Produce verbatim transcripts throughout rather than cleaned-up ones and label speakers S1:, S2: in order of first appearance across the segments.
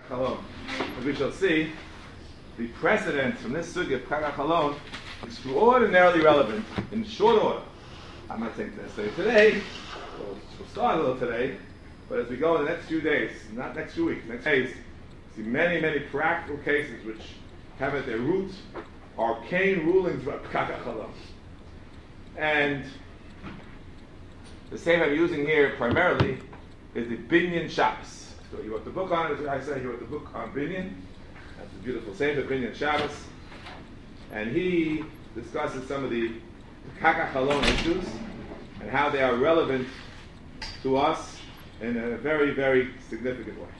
S1: Chalon. As we shall see, the precedent from this sugya of Pekach Chalon is extraordinarily relevant in short order. I'm not saying necessarily today, we'll, we'll start a little today, but as we go in the next few days, not next few weeks, next days, see many, many practical cases which have at their roots arcane rulings about Pekach Chalon. And the same I'm using here primarily is the Binyan Shabbos. So he wrote the book on it, as I say, he wrote the book on Binyan. That's a beautiful sefer, Binyan Shabbos. And he discusses some of the Pekach Chalon issues and how they are relevant to us in a very, very significant way.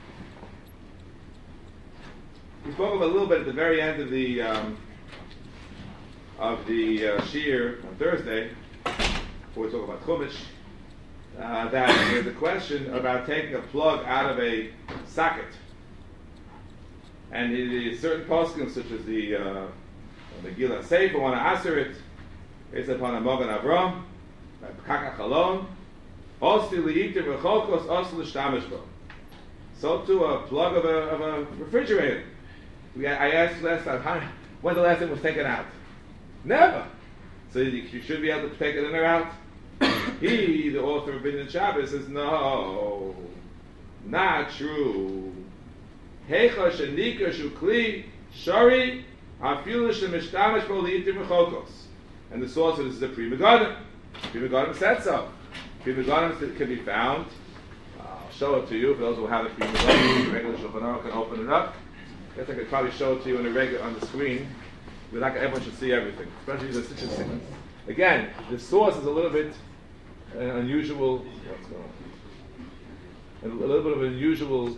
S1: We spoke about a little bit at the very end of the um, of the uh, Shir on Thursday, before we talk about Chumash, uh, that there's a question about taking a plug out of a socket. And the, the certain poskim, such as the uh, Megillah Sefer, want to answer it, it's upon a Mogan Avram, by Pekach Chalon, Osti li'iter v'cholkos osti l'shtamish bo. So too a plug of a, of a refrigerator. We, I asked last time, how, when the last thing was taken out? Never. So you, you should be able to take it in or out. He, the author of Binyan Shabbos, says, no, not true. Heicha shenika shukli shari afilu shemishtamish bo li'iter v'cholkos. And the source of this is the Pri Megadim. Pri Megadim said so. Pri Megadim can be found. I'll show it to you for those who have the Pri Megadim. The regular Shulchan Aruch can open it up. I guess I could probably show it to you in the regular on the screen. But like everyone should see everything, especially the such a sequence. Again, the source is a little bit uh, unusual. What's going on? A little bit of an unusual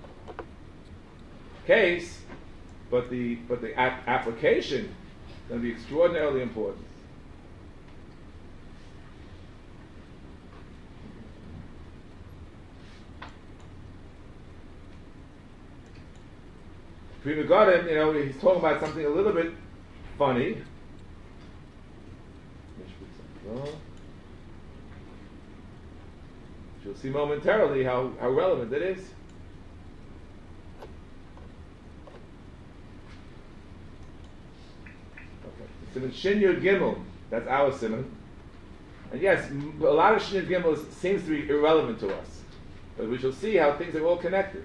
S1: case, but the but the ap- application is going to be extraordinarily important. Pri Megadim, you know, he's talking about something a little bit funny. You'll see momentarily how, how relevant it is. Okay. Simon Shin Yud Gimel, that's our Simon. And yes, a lot of Shin Yud Gimel seems to be irrelevant to us. But we shall see how things are all connected.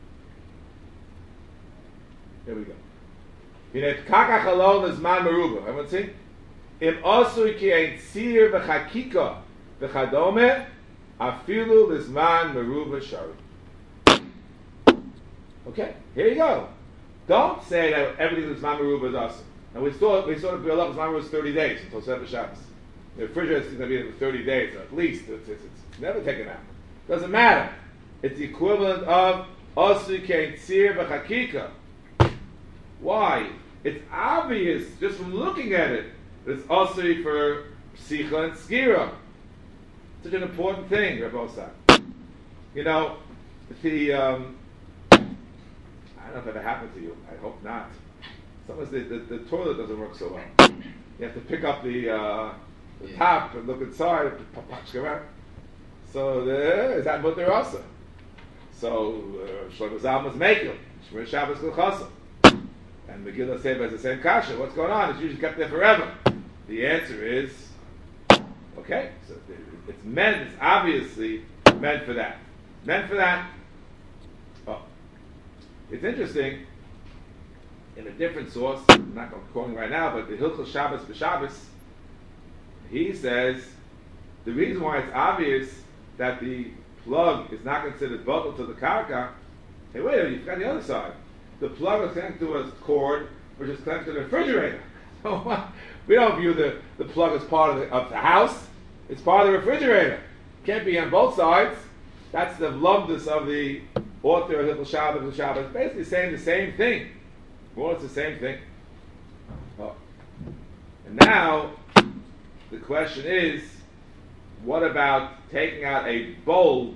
S1: Here we go. Pekach Chalon is man meruba. Everyone see? Im osui ki ein tzir v'chakika v'chadome afilu lizman meruba shari. Okay, here you go. Don't say that everything lizman meruba is awesome. And we saw we saw the Biur lizman meruba is thirty days until Sefer Shabbos. The refrigerator is going to be in for thirty days at least. It's, it's, it's never taken out. Doesn't matter. It's the equivalent of osui ki ein tzir v'chakika. Why? It's obvious just from looking at it. It's also for Sicha and Skira. Such an important thing, Rabbi Osai. You know, the, um, I don't know if that happened to you. I hope not. Sometimes the, the, the toilet doesn't work so well. You have to pick up the, uh, the yeah. top and look inside. So, the, is that Mutter also? So, uh, Shlomo Zalman's Mekel. Shmir Shabbos L'chasam. And Megillah Sefer has the same kasha. What's going on? It's usually kept there forever. The answer is, okay, so it's meant, it's obviously meant for that. Meant for that. Oh. It's interesting, in a different source, I'm not quoting right now, but the Hilchos Shabbos B'Shabbos, he says, the reason why it's obvious that the plug is not considered vocal to the karka, hey, wait a minute, you've got the other side. The plug is connected to a cord, which is connected to the refrigerator. So we don't view the, the plug as part of the, of the house. It's part of the refrigerator. Can't be on both sides. That's the lumdus of the author of Hilchos Shabbos Shabbos. Basically saying the same thing. More, it's the same thing. Oh. And now, the question is, what about taking out a bulb?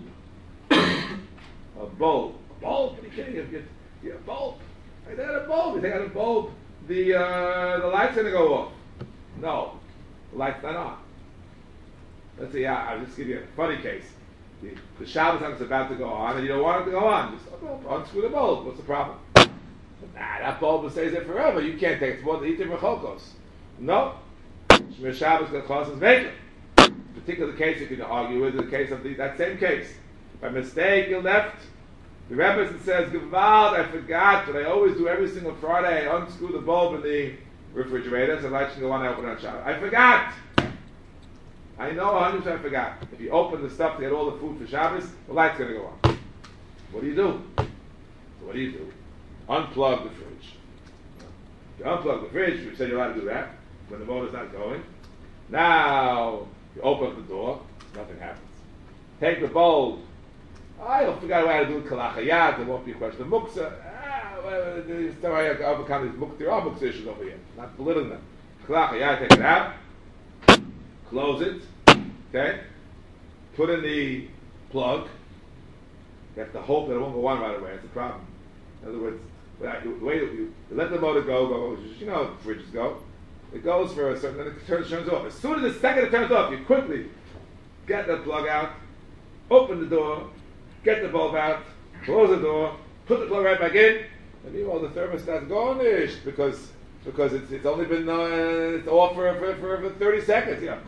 S1: a bulb. A bulb? Are you kidding? You, you, a bulb. I take out a bulb. You take out a bulb, the uh, the light's going to go off. No, the light's not on. Let's see, I'll just give you a funny case. The, the Shabbos is about to go on, and you don't want it to go on. Just oh, unscrew the bulb. What's the problem? Nah, that bulb stays there forever. You can't take it. It's more than eating rechokos. No. Shmir Shabbos got causes making. Particular case you can argue with is the case of the, that same case. By mistake, you left. The Rebbe says, Gewalt, I forgot, but I always do every single Friday. I unscrew the bulb in the refrigerator, so the light should go on, I open it on Shabbos. I forgot. I know one hundred percent I forgot. If you open the stuff to get all the food for Shabbos, the light's going to go on. What do you do? So what do you do? Unplug the fridge. You unplug the fridge, you said you're allowed to do that, when the motor's not going. Now, you open up the door, nothing happens. Take the bulb. I'll figure out how to do kalachayat, there won't be a question of muksa. Ah, well, there's no way I can overcome these muksa. There are muksa issues over here. Not belittling them. Kalachayat, take it out. Close it. Okay? Put in the plug. You have to hope that it won't go on right away. That's the problem. In other words, the way you, you let the motor go, go, you know how fridges go. It goes for a certain, then it turns, turns off. As soon as the second it turns off, you quickly get the plug out, open the door, get the bulb out, close the door, put the plug right back in, and meanwhile the thermostat's garnished because because it's it's only been uh, it's off for, for, for, for thirty seconds. Yeah.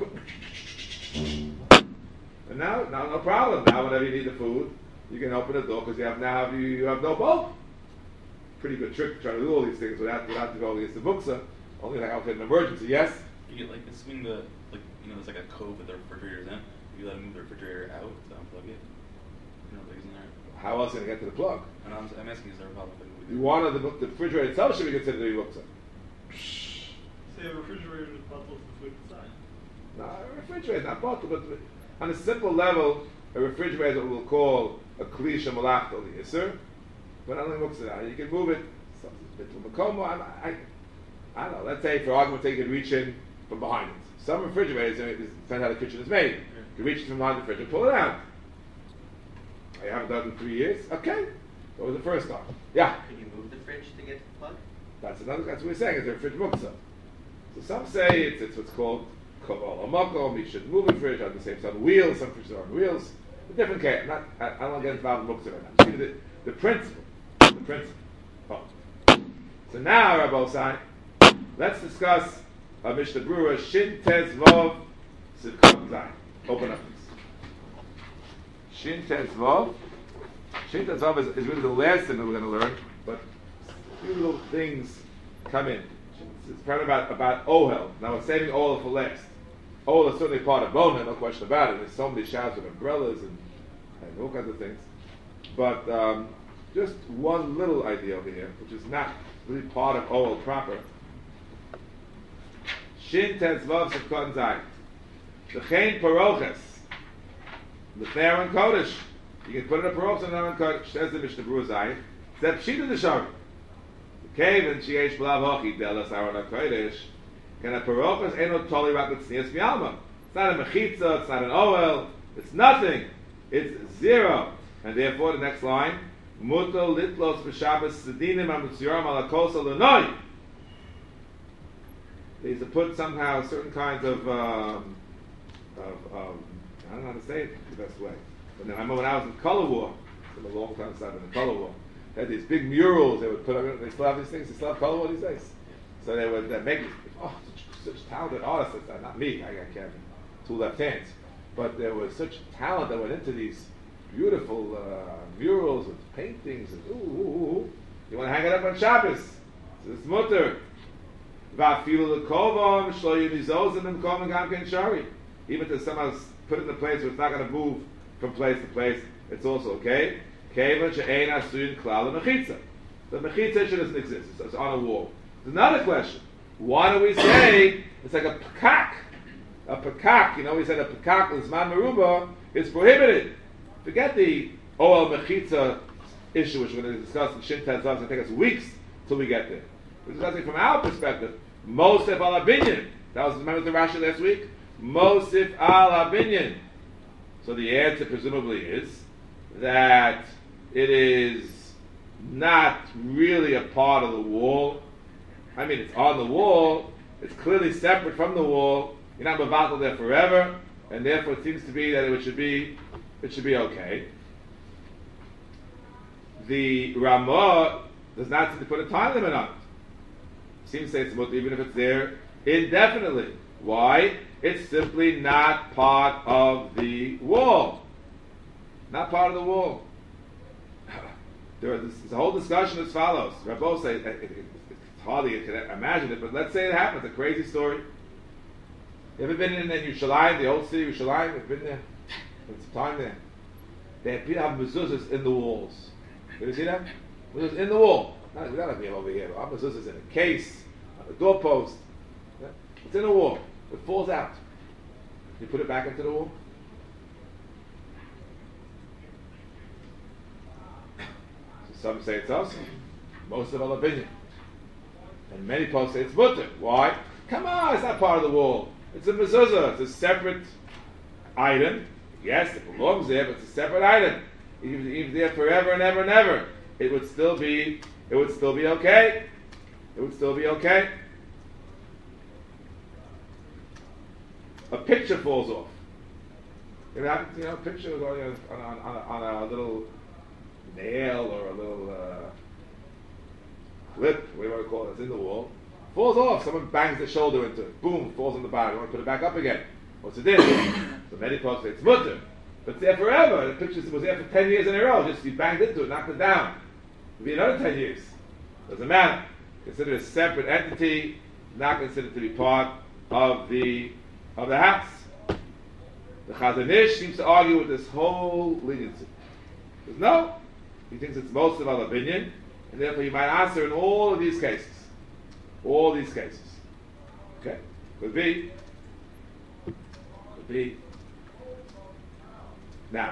S1: And now, now no problem. Now whenever you need the food, you can open the door because you have now you, you have no bulb. Pretty good trick to try to do all these things without without going against the muksa. Only like out in an emergency, yes?
S2: You get like assuming the like you know there's like a cove with the refrigerator's in. You let them move the refrigerator out to unplug it. You know, like, isn't there?
S1: How else are you going to get to the plug?
S2: And I'm, I'm asking, is there a problem with it?
S1: You wanted the, the refrigerator itself should be considered to be muksa.
S3: Say a refrigerator is bottled to food inside.
S1: No, a refrigerator is not bottled, but on a simple level, a refrigerator is what we'll call a klisha malach al yisr. But only muksa. You can move it. I, I don't know. Let's say, for argument's sake, you can reach in from behind it. Some refrigerators, it depends how the kitchen is made. You reach from behind the fridge and pull it out. I haven't done it in three years. Okay. That was the first start. Yeah?
S4: Can you move the fridge to get the plug?
S1: That's another, that's what we're saying, it's a fridge muksa. So some say it's, it's what's called kavol amakom, you should move the fridge on the same side of wheels, some fridges are on wheels. A different case. I'm not, I, I don't want to get involved in muksa right now. Just give you the, the principle. The principle. Oh. So now, Rabbi Osai, let's discuss a Mishnah Brura, Shin Tez Vov Sivkot Zayin. Open up this. Shin Tez Vov. Shin Tez Vov is, is really the last thing that we're going to learn, but a few little things come in. It's part about, about Ohel. Now we're saving Ohel for last. Ohel is certainly part of Bonehead, no question about it. There's so many shouts with umbrellas and, and all kinds of things. But um, just one little idea over here, which is not really part of Ohel proper. Shin Tez Vav Sivkot Zayin. The Chain Paroches. The Theron Kodesh. You can put in a Paroch and Theron Kodesh. Says the Mishnah Brura Zayin. Zep Shita the Shari. The cave and Shiesh Blav Hochi Delas Aaron HaKodesh. Can a Paroches Eno Toli Rak L'Tznias Mialma. It's not a Mechitza. It's not an Ohel. It's nothing. It's zero. And therefore the next line. Muto Litlos B'Shabbos Sedinim HaMitzuram Ala Kosa L'Noi. They used to put somehow certain kinds of, um, of um, I don't know how to say it the best way. But then I remember when I was in Color War, it's been a long time since I've been in Color War, they had these big murals they would put up, they still have these things, they still have Color War these days. So they would uh, make, oh, such, such talented artists, uh, not me, I got Kevin, two left hands, but there was such talent that went into these beautiful uh, murals with paintings, and ooh, ooh, ooh, you want to hang it up on Shabbos, so it's mutter. Even to somehow put it in a place where it's not going to move from place to place, it's also okay. The mechitza issue doesn't exist, it's on a wall. There's another question. Why do we say it's like a pakak? A pakak, you know, we said a pakak with zman meruba is prohibited. Forget the oel mechitza issue, which we're going to discuss in Shin Tez Vav. It's going to take us weeks till we get there. We're discussing from our perspective. Mosif al Abinyan. That was, remember the Rashi last week? Mosif al Abinyan. So the answer presumably is that it is not really a part of the wall. I mean, it's on the wall. It's clearly separate from the wall. You're not mevatel there forever. And therefore it seems to be that it should be it should be okay. The Ramah does not seem to put a time limit on it. It seems to say it's mutter even if it's there indefinitely. Why? It's simply not part of the wall. Not part of the wall. There is a whole discussion as follows. Rabbi say, it's hardly you can imagine it, but let's say it happens, a crazy story. You ever been in Yerushalayim, the old city of Yerushalayim? You've been there? Spent some time there. They have people have mezuzahs in the walls. You ever see that? Mezuzahs in the wall. Not, we don't have them over here. Our mezuzahs in a case, on a doorpost. Yeah? It's in the wall. It falls out. You put it back into the wall. So some say it's awesome. Most of our opinion. And many folks say it's mutter. Why? Come on, it's not part of the wall. It's a mezuzah. It's a separate item. Yes, it belongs there, but it's a separate item. Even if it's there forever and ever and ever, it would still be. It would still be okay. It would still be okay. A picture falls off. You know, you know a picture is on, on, on, on a little nail or a little uh, clip, whatever you want to call it, that's in the wall. Falls off. Someone bangs their shoulder into it. Boom, falls on the bottom. You want to put it back up again. What's it in? So many folks say it's mutter. But it's there forever. The picture was there for ten years in a row. Just you banged into it, knocked it down. It'll be another ten years. Doesn't matter. Consider it a separate entity, not considered to be part of the of the house. The Chazon Ish seems to argue with this whole leniency. He says no. He thinks it's most of our opinion, and therefore you might answer in all of these cases. All these cases. Okay? Could be. Could be. Now,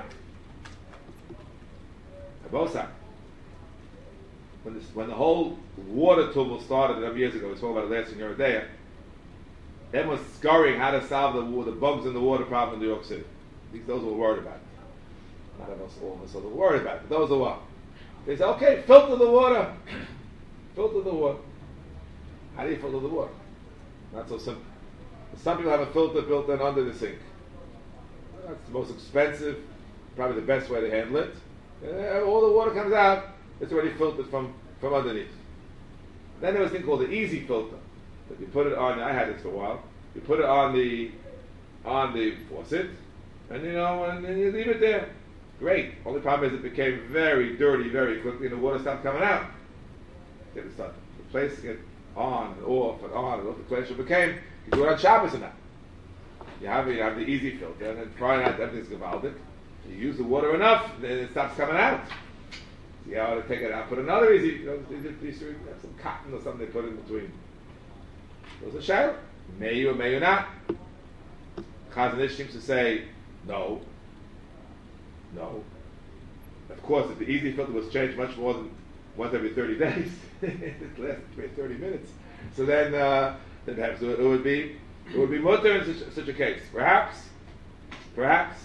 S1: Abosa, when this, when the whole water tumult started a number of years ago, we spoke about it last in Yerodea, everyone was scurrying how to solve the, the bugs in the water problem in New York City. These, those who were worried about it. Not of us, all of us who were worried about it, but those who were. They said, okay, filter the water. Filter the water. How do you filter the water? Not so simple. Some people have a filter built in under the sink. That's the most expensive, probably the best way to handle it. Uh, all the water comes out, it's already filtered from, from underneath. Then there was a thing called the easy filter. That you put it on, I had this for a while, you put it on the on the faucet, and you know, and then you leave it there. Great. Only problem is it became very dirty very quickly and the water stopped coming out. You had to start replacing it on and off and on and off. The place it became, you do it on Shabbos or not. You have, you have the easy filter, and then try not everything's gavaldic. You use the water enough, then it stops coming out. See how to take it out. Put another easy, you know, have some cotton or something they put in between. Those are shayla. May you or may you not. Chazon Ish seems to say, no. No. Of course, if the easy filter was changed much more than once every thirty days, it lasted thirty minutes. So then, uh, then perhaps it would be it would be mutter in such, such a case. Perhaps, perhaps.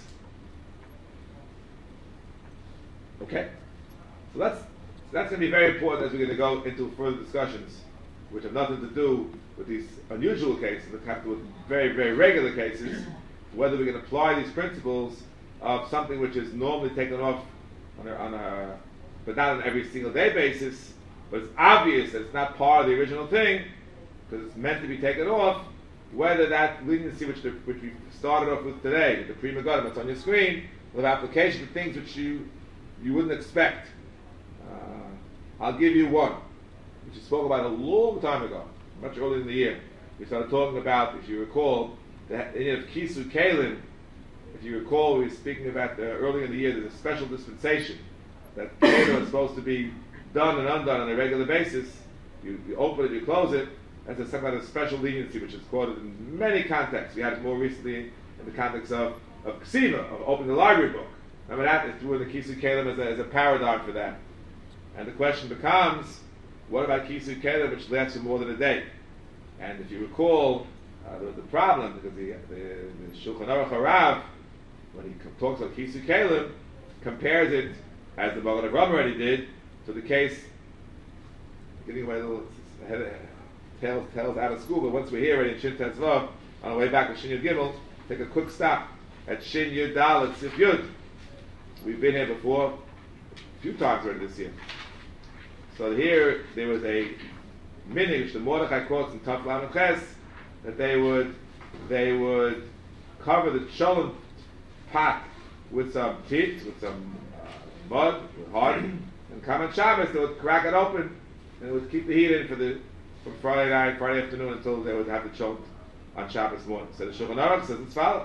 S1: Okay. So that's so that's going to be very important as we're going to go into further discussions, which have nothing to do with these unusual cases, but have to do with very, very regular cases. Whether we can apply these principles of something which is normally taken off on a, on a, but not on every single day basis, but it's obvious that it's not part of the original thing, because it's meant to be taken off, whether that leniency which, the, which we started off with today, with the Pri Megadim, that's on your screen, with application to things which you you wouldn't expect. Uh, I'll give you one, which we spoke about a long time ago, much earlier in the year. We started talking about, if you recall, the idea of Kisu Kalim. If you recall, we were speaking about the, earlier in the year, there's a special dispensation that Torah is supposed to be done and undone on a regular basis. You, you open it, you close it, and there's some kind of special leniency which is quoted in many contexts. We had it more recently in the context of, of Ksiva, of opening the library book. Remember that? It's through the Kisu Kalim as a, as a paradigm for that. And the question becomes, what about Kisu Kalim which lasts for more than a day? And if you recall, uh, there was a problem because the, the, the Shulchan Aruch Harav, when he talks about Kisu Kalim, compares it, as the Magen Avraham already did, to the case, getting away a little tails, tails out of school, but once we're here already in Shin Tetzvav, on the way back to Shin Yud Gimel, take a quick stop at Shin Yud Dalet Sif Yud. We've been here before a few times already this year. So here there was a minhag which the Mordechai quotes in Taf Lamed Ches that they would they would cover the cholent pot with some teeth, with some uh, mud, with hardened, and come on Shabbos they would crack it open and it would keep the heat in for the from Friday night, Friday afternoon until they would have the cholent on Shabbos morning. So the Shulchan Aruch says as follows.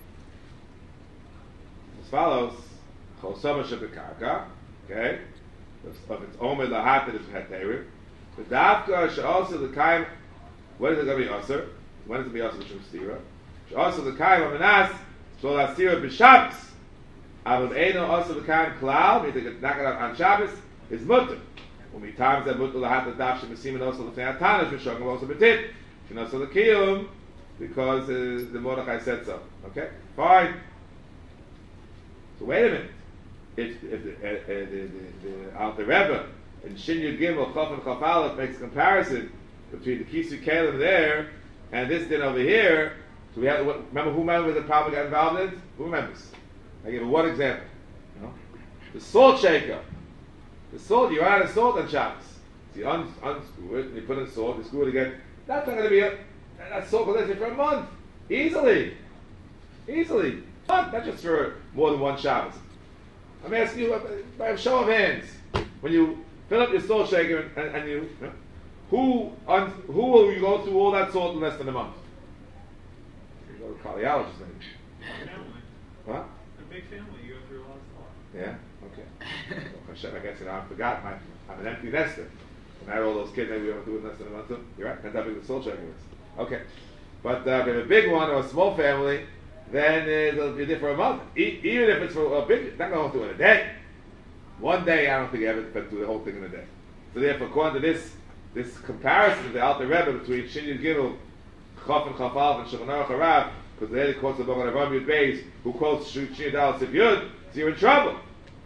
S1: As follows, Chol Soma Shebekarka, okay, of its omer lahat that is heterim. The Davka she'also the kaim. When is it going to be aser? When is it going to be aser b'shum stira? She'also the kaim amenas shol asira b'Shabbos. Avol eino aser the kaim klal. Means they could knock it out on Shabbos. Is mutter. When we times that mutter lahat the dav shemasimin also the fnei v'shogim also b'tit. And also the kiyum because uh, the Mordechai said so. Okay, fine. So wait a minute. If, if the, uh, uh, the, the, the Alter Rebbe and Shin Yud Gimel Chof and Chof Aleph makes a comparison between the Kisu Kalim there and this din over here, so we have what, remember who remembers the problem got involved in? Who remembers? I give you one example. You know? The salt shaker. The salt, you add a salt on Shabbos. So you un, unscrew it, and you put in salt, you screw it again. That's not going to be a that salt will last for a month. Easily. Easily. Not just for more than one Shabbos. I'm asking you by a show of hands. When you fill up your salt shaker and, and you, who un, who will you go through all that salt in less than a month? You go to a cardiologist maybe.
S3: Family.
S1: What?
S3: A big family, you go through a lot of stuff.
S1: Yeah? Okay. Well, Hashem, I guess you know, I forgot. My, I'm an empty nester. When I had all those kids, maybe we don't do it in less than a month too. You're right. That's how big the salt shaker is. Okay. But uh, if you have a big one or a small family, then uh, it'll be there for a month. E- even if it's for a big, not going to do it in a day. One day, I don't think you ever can do the whole thing in a day. So therefore, according to this this comparison of the Alter Rebbe between Shin Yud Gimel, Chof and Chof Aleph, and Shulchan Aruch Harav, because the head quotes the Bogan Avraham Yud Beis, who quotes Shin Yud Aleph Sif Yud, so you're in trouble.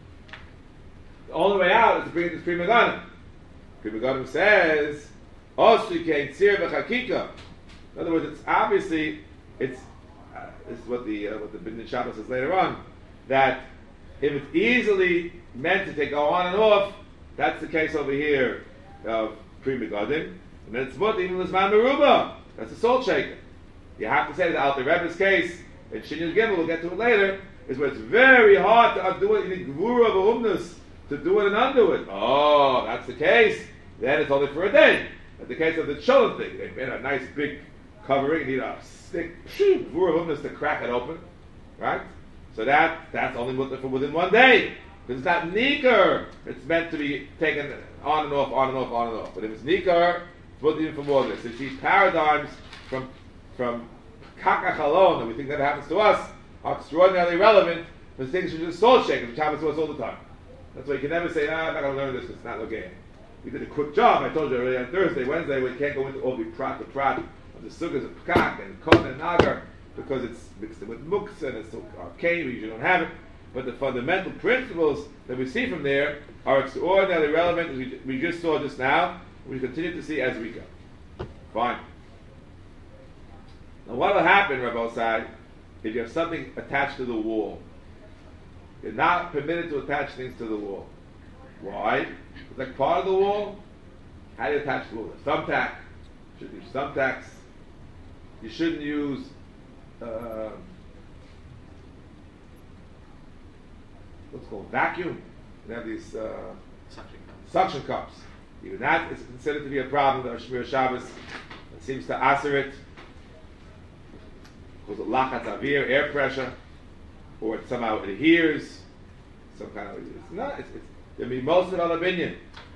S1: The only way out is to bring it to Pri Megadim. Pri Megadim says, Osri kein tzir v'chakika. In other words, it's obviously, it's Uh, this is what the uh, what the Binyan Shabbos says later on, that if it's easily meant to take go on and off, that's the case over here of Pri Megadim, and then it's mut even l'zman meruba. That's a salt shaker. You have to say that Alter Rebbe's case in Shin Yud Gimel, we'll get to it later, is where it's very hard to undo it. You need gvura v'umnus to do it and undo it. Oh, that's the case. Then it's only for a day. That's the case of the cholent thing. They made a nice big covering. You need a stick, gvura v'umnus to crack it open, right? So that that's only for within one day. Because it's not nikar. It's meant to be taken on and off, on and off, on and off. But if it's nikar, it's what even for more than this. It's these paradigms from from kakach alone, and we think that happens to us, are extraordinarily relevant for things which are soul shaking, which happens to us all the time. That's why you can never say, ah, I'm not going to learn this because it's not okay. We did a quick job. I told you already on Thursday, Wednesday, we can't go into all the prat to prat of the sugas of pkak and kon and nagar because it's mixed in with muks and it's so arcane, we usually don't have it. But the fundamental principles that we see from there are extraordinarily relevant, as we, we just saw just now, we continue to see as we go. Fine. Now what will happen, Rabbi Osai, if you have something attached to the wall? You're not permitted to attach things to the wall. Why? It's like part of the wall. How do you attach the wall? Thumbtack. You shouldn't use thumbtacks. You shouldn't use uh, what's called vacuum. You have these uh,
S2: Suction cups.
S1: suction cups. Even that is considered to be a problem. The Shmir Shabbos it seems to answer it. Because of lachatz avir, air pressure, or it somehow adheres. Some kind of it's not. It's, it's there be most of it on the binyan.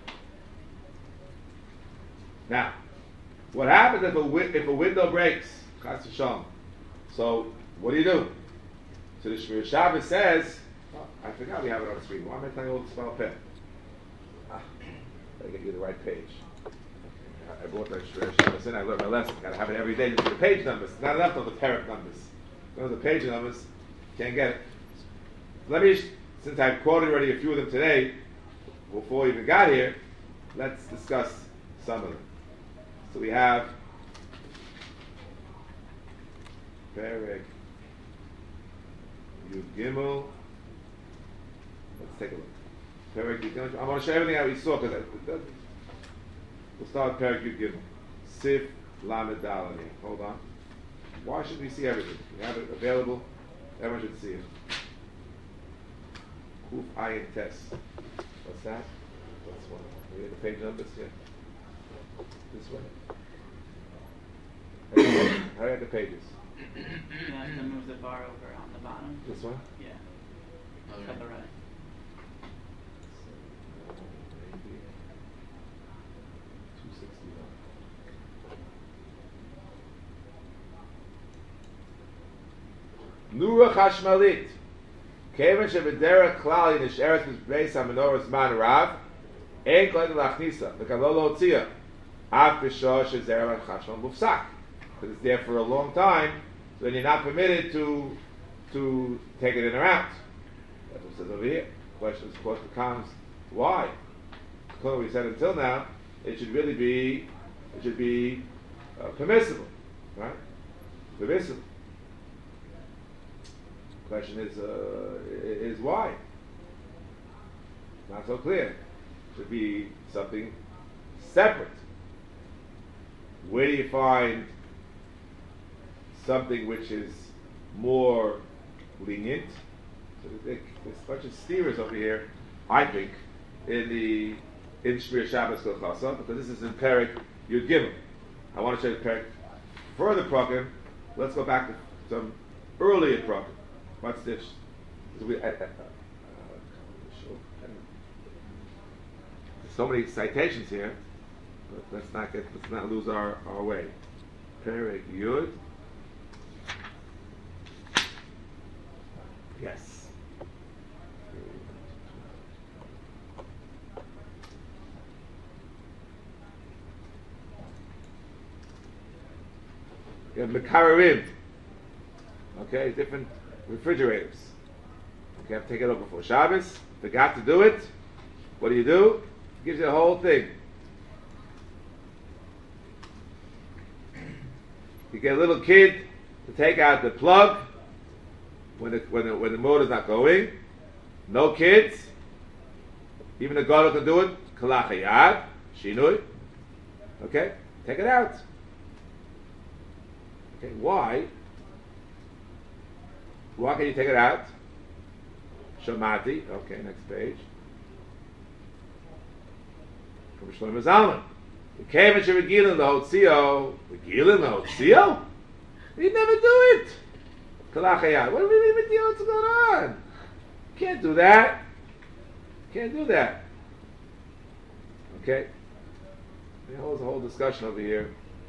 S1: Now, what happens if a wi- if a window breaks? Chas v'shalom. So what do you do? So the Shmir Shabbos says. Oh, I forgot we have it on the screen. Why am I telling you all to spell pen? Ah, gotta get you the right page. Okay. I brought that Shmir Shabbos in. I learned my lesson. Gotta have it every day. Just the page numbers. It's not enough of the parent numbers. Those are the page numbers. Can't get it. Let me, since I've quoted already a few of them today, before we even got here, let's discuss some of them. So we have Perek Yud Gimel Let's take a look. Perek Yud Gimel. I want to show everything that we saw because we'll start Perek Yud Gimel. Sif Lamed Dalani. Hold on. Why should we see everything? We have it available. Everyone should see it. Kuf Ayin Tes. What's that? What's one? We have the page numbers here. This way. How do the pages?
S5: You have to move the bar over on the bottom.
S1: This one?
S5: Yeah.
S2: Oh,
S5: To the right.
S1: Maybe two sixty-one. Nura Chashmalit. Kevan shebederech klal nisheret b'beis hamenoras man rav. Ein kohen lachnisa. V'kalol lotzia. Af b'shah shezerah chashmal mufsak. Because it's there for a long time, so then you're not permitted to to take it in or out. That's what it says over here. The question, of course, becomes why? According to what we said until now, it should really be it should be uh, permissible, right? Permissible. The question is uh, is why? Not so clear. It should be something separate. Where do you find something which is more lenient? So there's a bunch of steers over here, I think, in the in Shmir Shabbos Kol Chasa, because this is in Perek Yud Gimel. I want to show you Perek further Prakim. Let's go back to some earlier Prakim. What's this? We, uh, uh, uh, there's so many citations here, but let's not get let's not lose our, our way. Perek Yud. Yes. You have Mekarim. Okay, different refrigerators. Okay, have to take it over for Shabbos. Forgot to do it. What do you do? It gives you the whole thing. You get a little kid to take out the plug when the when the, when the motor's not going. No kids. Even a gadol can do it. Kalachayad, shinui. Okay, take it out. Okay, why? Why can you take it out? Shamati. Okay, next page. From Shlomo Zalman. We came into Regilin the Hotzio. Regilin the Hotzio? We never do it. Kalachayad. What do we mean with you? What's going on? Can't do that. Can't do that. Okay? There's a whole discussion over here.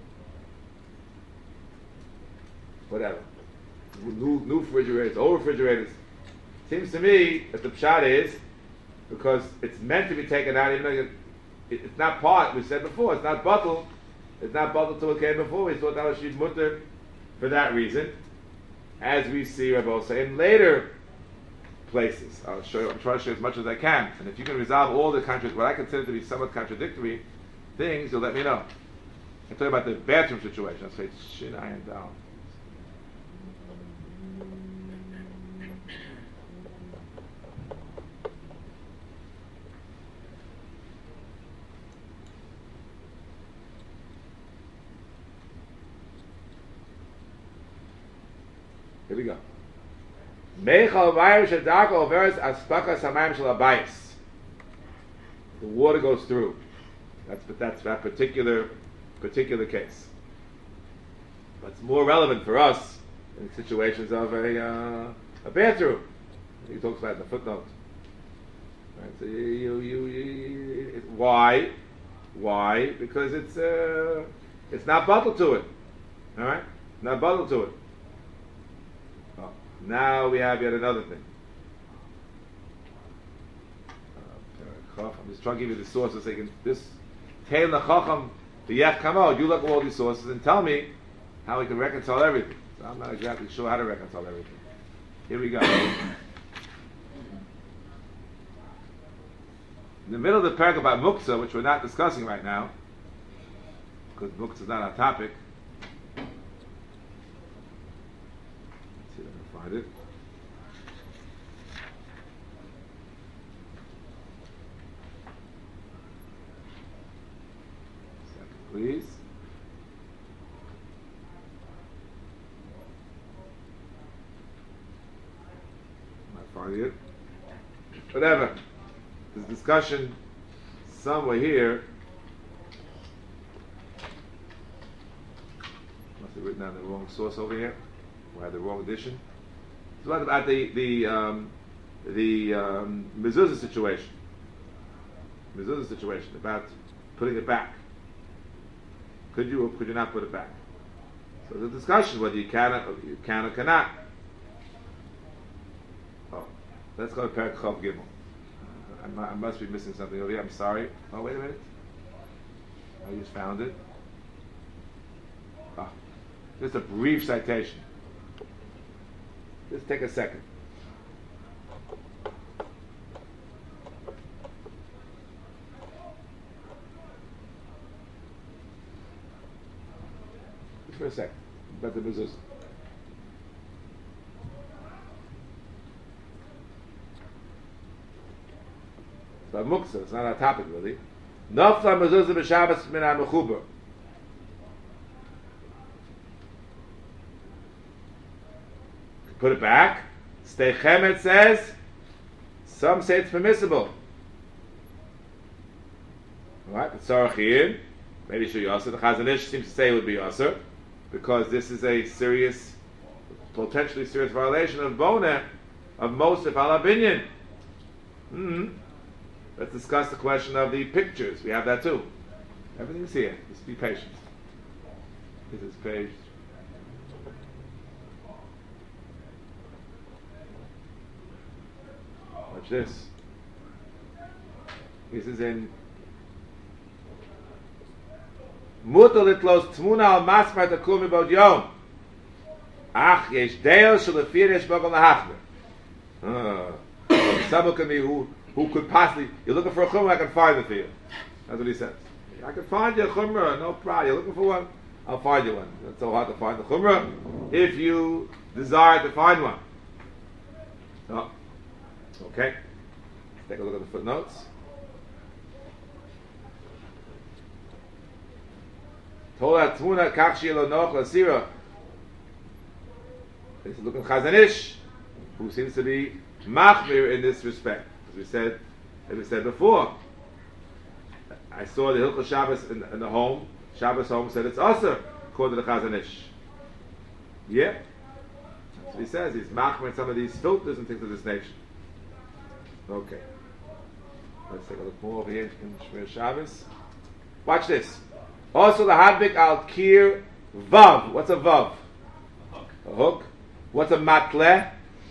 S1: Whatever. New, new refrigerators, old refrigerators. Seems to me that the pshat is because it's meant to be taken out, even though it, it, it's not part. We said before, it's not bottle. It's not bottle to what came before. We thought that was sheet mutter for that reason, as we see Rabbi say in later places. I'll show you. I'm trying to show you as much as I can, and if you can resolve all the contra- what I consider to be somewhat contradictory things, you'll let me know. I'm talking about the bathroom situation. I'll say shin iron down. Here we go. The water goes through. That's that's that particular particular case. But it's more relevant for us in situations of a uh, a bathroom. He talks about it in the footnote. Right? So you, you, you, you it, why? Why? Because it's uh, it's not bottled to it. All right, not bottled to it. Oh, now we have yet another thing. Uh, I'm just trying to give you the sources so you can this Tail Chacham the Yech Kamo. You look at all these sources and tell me how we can reconcile everything. So I'm not exactly sure how to reconcile everything. Here we go. In the middle of the parak about muktzah, which we're not discussing right now, because muktzah is not our topic. Let's see if I can find it. please. Not finding it. Whatever. There's discussion somewhere here. Must have written down the wrong source over here. Or had the wrong edition. It's about, about the the um, the um, mezuzah situation. Mezuzah situation about putting it back. Could you or could you not put it back? So there's a discussion whether you can or you can or cannot. Oh, let's go to Perek Chav Gimel. I, mu- I must be missing something over here. I'm sorry. Oh, wait a minute. I just found it. Ah, just a brief citation. Just take a second. Just for a second. About the mezuzah. It's about muktzah. It's not our topic really. Nafla mezuzah b'Shabbos min ha-mechuber. Put it back. Stay chemet says. Some say it's permissible. Alright, but Tzarech maybe should be Yasser. The Chazon Ish seems to say it would be Yasser because this is a serious, potentially serious violation of Boneh, of Mosif ala Binyan. Mm-hmm. Let's discuss the question of the pictures. We have that too. Everything's here. Just be patient. This is page. Watch this. This is in Mutter litlos tmuna al masmat akum about yom. Ach yesh deil shel afirish bagel lahachmer. Ah, someone can be who who could possibly. You're looking for a chumrah, I can find it for you. That's what he says. I can find you a chumrah, no problem. You're looking for one, I'll find you one. It's so hard to find the chumrah if you desire to find one. Oh. Okay, let's take a look at the footnotes. Tola Tmuna Kakshi Elonoch Lasira. This is looking Chazon Ish, who seems to be machmir in this respect. As we said, as we said before, I saw the Hilchos Shabbos in, in the home. Shabbos home said it's usher, according to the Chazon Ish. Yeah, that's what he says. He's machmir in some of these filters and things of this nature. Okay. Let's take a look more over here in Shmir Shabbos. Watch this. Also the Hadbik al Kir Vav. What's a Vav?
S2: A hook.
S1: A hook. What's a Matleh?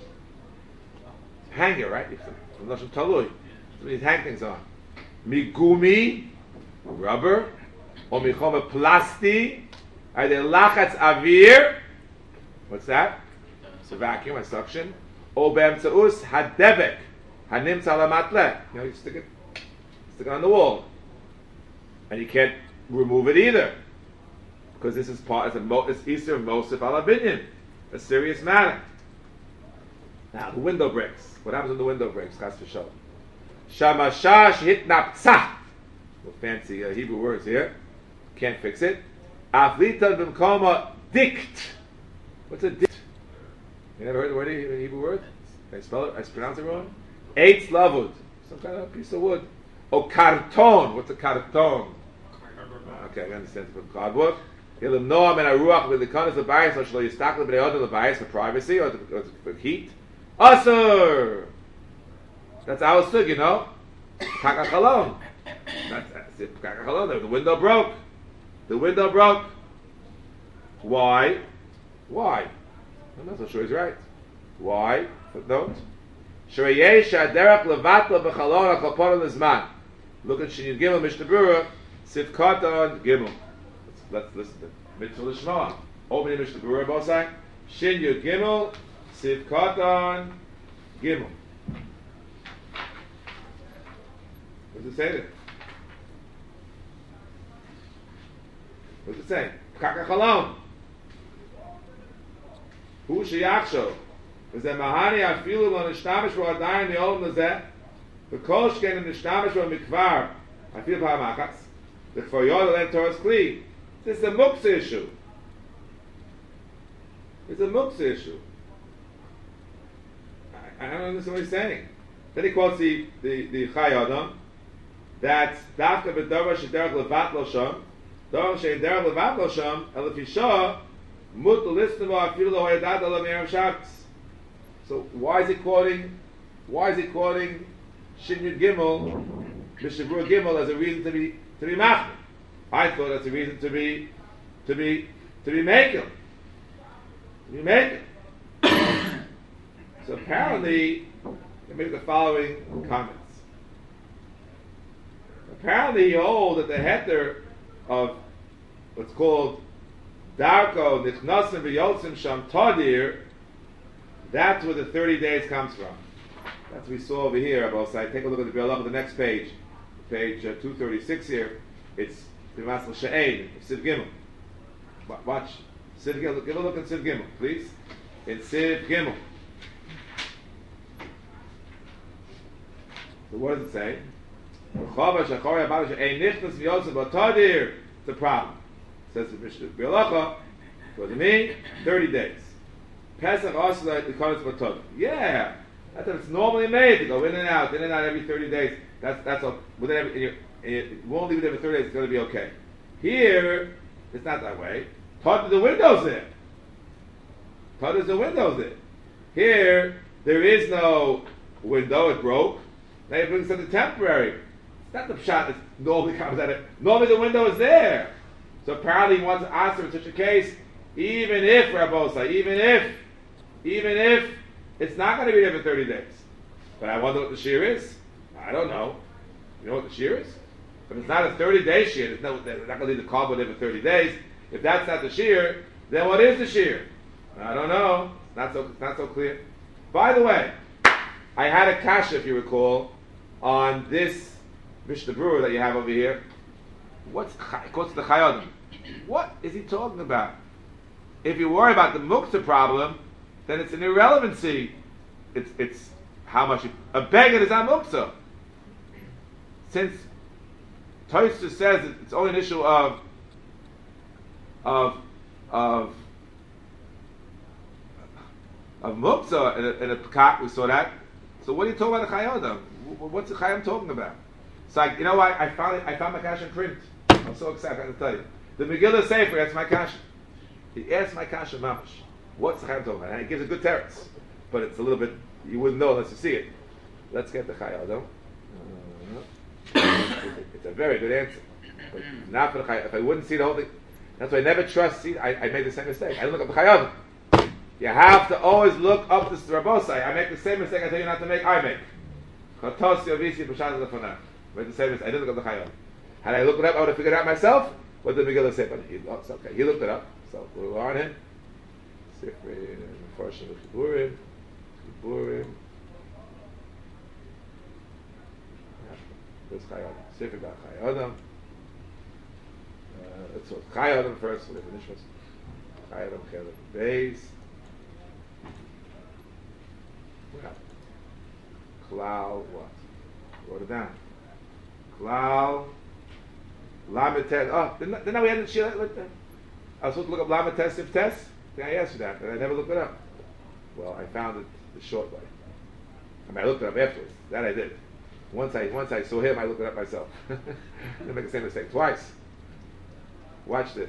S1: Hanger, right? From Lashon Talui. So you hang things on. Migumi, rubber. Or Michoma Plasti. Are they Lachatz Avir? What's that? It's a vacuum, a suction. Or Be'emtzeus Hadebek. Hanim Tzalamatleh. You know, you stick it, stick it on the wall. And you can't remove it either. Because this is part, it's, a mo, it's Easter Mosif ala Binyan. A serious matter. Now, the window breaks. What happens when the window breaks? Chas v'shalom. Shamashash hitnaptzah. No fancy uh, Hebrew words here. Can't fix it. Aflita b'mkoma dikt. What's a dikt? You never heard the word, a Hebrew word? Can I spell it? I pronounce it wrong? Eitz lavud. Some kind of piece of wood. O karton. What's a karton? Okay, I understand. It's cardboard. Hilim noam and aruach with the kanas of bias, or shall you stack the bnei the bias for privacy or, to, or to, for heat? Asur. That's our sug, you know. Kakachalon. That's, that's it. Kakachalon. The window broke. The window broke. Why? Why? I'm not so sure he's right. Why? Footnote. Shreyesh aderach levatla b'chalon achalpon l'zman. Look at Shin Gimel Mishnah Berurah. Sivkatan Gimel. Let's, let's listen to it. Mitzvah Lishma. Opening Mishnah Berurah Bosai. Shin Yud Gimel. Sivkatan Gimel. What does it say there? What does it say? Kakachalon. Hu sheyachsho. Is that Mahani afilu lo nishtamish ro adayin the olam lezeh. The kol shken nishtamish ro mikvar. I feel paramachas. the Choyod and Torah's Kli. This is a muksa issue. It's a muksa issue. I, I don't understand what he's saying. Then he quotes the the the Chai Adam. That's Dafka b'Davar she'derech levat lo sham, Davar she'derech levat lo sham, elefisha mut l'listava afilu lo hayadad lo me'erev Shabbos. So why is he quoting? Why is he quoting Shin Yud Gimel, Mishavur Gimel as a reason to be to be machmir? I thought that's a reason to be to be to be making. To be making. So apparently, they make the following comments. Apparently, he holds that the heter of what's called Darko Nichnasim V'Yotzim Sham Tadir, that's where the thirty days comes from. That's what we saw over here. Both sides. Take a look at the Biur the next page, page uh, two thirty-six here. It's B'Masel She'ein, Siv Gimel. Watch Siv Gimel. Give a look at Siv Gimel, please. In Siv Gimel. So what does it say? It's a problem. Says the Mishnah Bialacha, for me, thirty days. Pesach also like the Kodesh Batod. Yeah, that's what it's normally made to go in and out, in and out every thirty days. That's that's all. Within every, in your, in your, you won't leave it every thirty days. It's going to be okay. Here, it's not that way. Part of the windows there. Part of the windows there. Here, there is no window. It broke. Now you bring something temporary. It's not the shot that normally comes at it. Normally the window is there. So apparently he wants to answer in such a case, even if, Rabbosai, even if, even if it's not going to be there for thirty days. But I wonder what the shear is. I don't know. You know what the shear is? If it's not a thirty-day shear, it's not, they're not going to leave the carbon there for thirty days. If that's not the shear, then what is the shear? I don't know. It's not so, it's not so clear. By the way, I had a kasha, if you recall, on this Mishnah Berurah that you have over here. What's what's the Chayodim? What is he talking about? If you worry about the muktzah problem, then it's an irrelevancy. It's it's how much you, a beggar is on muktzah. Since Tosfos says it's only an issue of of of of muktzah in a, in a pekat, we saw that. So what are you talking about the Chayodim? What's the Chayim talking about? It's like, you know what? I found it, I found my cash in print. I'm so excited, I can tell you. The Megillah Sefer asked my kasha. He asked my kasha mamash. What's the Chayim talking about? And it gives a good teretz. But it's a little bit, you wouldn't know unless you see it. Let's get the Chayyadam. Uh, it's a very good answer. But not for the Chayyadam. If I wouldn't see the whole thing, that's why I never trust, see, I, I made the same mistake. I didn't look up the Chayyadam. You have to always look up the Rabbosai. I make the same mistake I tell you not to make, I make. I made the same mistake. I didn't look up the Chayyadam. Had I looked it up, I would have figured it out myself. What did Megillah say? But he, oh, it's okay. He looked it up. So we're on him. Sifri, Farshim, Chiburim, Chiburim. There's Chayyadam. Sifri got Chayyadam. Let's look Chayyadam first. We'll finish this. Chayyadam, Chayyadam, Beis. Klal, what? Wrote it down. Klal. Lametes. Oh, didn't, didn't we have the shir? I was supposed to look up Lametes Sif Tes. I think I asked you that, and I never looked it up. Well, I found it the short way. I mean, I looked it up afterwards. That I did. Once I once I saw him, I looked it up myself. I didn't make the same mistake twice. Watch this.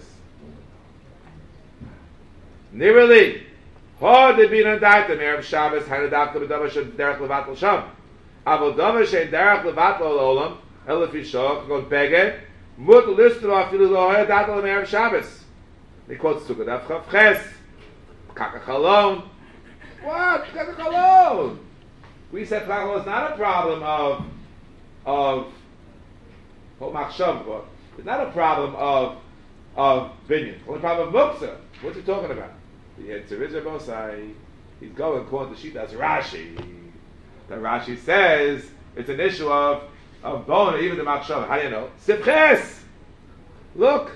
S1: Nirali. Hard to be on that. The Erev Shabbos had a dafka b'davar shem derech levatol sham. Avol davar shem derech levatol olam elef yishok goes beged. Mut lister afilu lo had datal Erev Shabbos. He quotes Sukkot Daf Chav Ches. Kakachalon. What? Kakachalon. We said kakachalon is not a problem of of oh machshav. It's not a problem of of binyan. It's only a problem of muktzah. What's he talking about? The answer is Rabbosai. He's going according to Shitas Rashi. The Rashi says it's an issue of of bone, even the machshava. How do you know? Sifches. Look.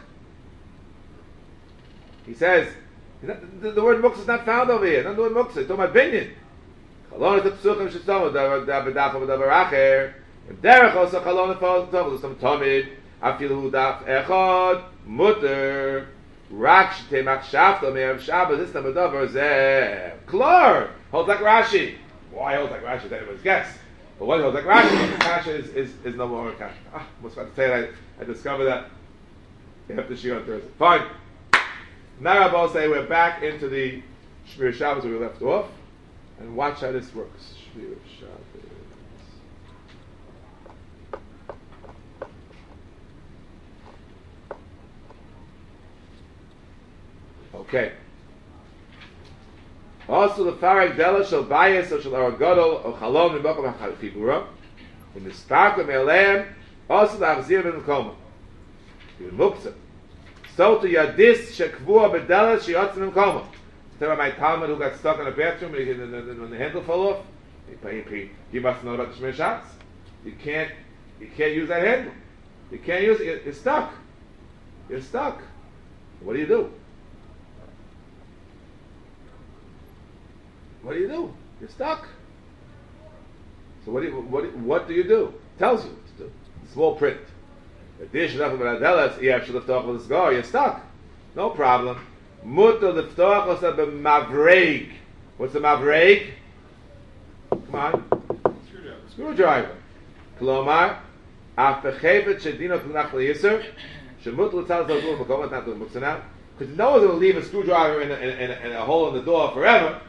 S1: He says not, the, the word muktzah is not found over here. Not the word muktzah. It's talking about binyan. Chalon is a psuchim shetzom. Davar davar davar davar acher. Derech also chalon is some tamid. Afilu daf echad mutter. Rak shtei machshavta me'erev Shabbos. This time davar zeh klor. Holds like Rashi. Why holds like Rashi? That anybody's guess. But what holds like Rashi? Kasha is, is, is no more Kasha. Ah, I was about to say that. I discovered that after Shir on Thursday. Fine. Now Rabbi say we're back into the Shmir Shabbos where we left off. And watch how this works. Shmir Shabbos. Okay. Also the Farag Dela shall bias or shall Aragodol or Chalom in Bokum HaChibura. In the Spark of Me'aleim, also the Achzir ben Mekoma. In Muktzah. So to Yadis Shekvua Bedela Shiotz in Mekoma. Tell my Talmud who got stuck in a bathroom and when the handle fell off, he, he, he must know about the Shmir Shabbos. You can't, you can't use that handle. You can't use it. You're stuck. You're stuck. What do you do? What do you do? You're stuck. So what do you, what, what do you do? It tells you what to do. Small print. You're stuck. No problem. Mutter liftoach osa b'mavreig. What's a mavreig? Come on.
S3: Screwdriver.
S1: Screwdriver. Klomar, af bechevet shedino t'nach l'yisr, shemut l'tzal zalzul b'komat not doing books now. Because no one's going to leave a screwdriver in a, in, a, in a hole in the door forever.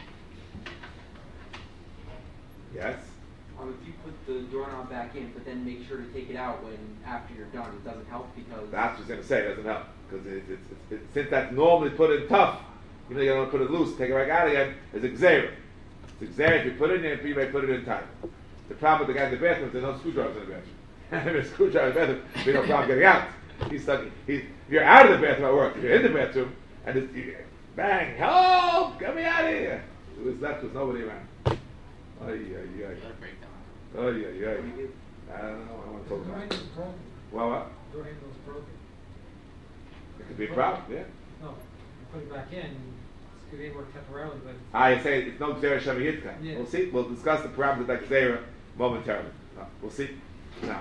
S1: Yes?
S6: Um, if you put the doorknob back in, but then make sure to take it out when after you're done, it doesn't help because...
S1: That's what I was going to say, it doesn't help. Because it, it, it, it, since that's normally put in tough, you know, you don't put it loose, take it right out again, it's exera. It's exera, if you put it in, you may put it in tight. The problem with the guy in the bathroom is there's no screwdrivers in the bathroom. If a screwdriver in the bathroom, we no problem getting out. He's stuck. He's, if you're out of the bathroom at work, if you're in the bathroom, and it's, you, bang, help, get me out of here. It was left with nobody around. Oh, yeah, yeah. Oh, yeah, yeah. I don't know, I don't want to talk about it. Well, what?
S7: Door handle's broken.
S1: It could be a problem, yeah.
S7: No, you put it back in, it's going to work temporarily, but...
S1: I say it's no Gzera Shema Yitzchak.
S7: Yeah.
S1: We'll see. We'll discuss the parameters of that Gzera momentarily. No, we'll see. Now.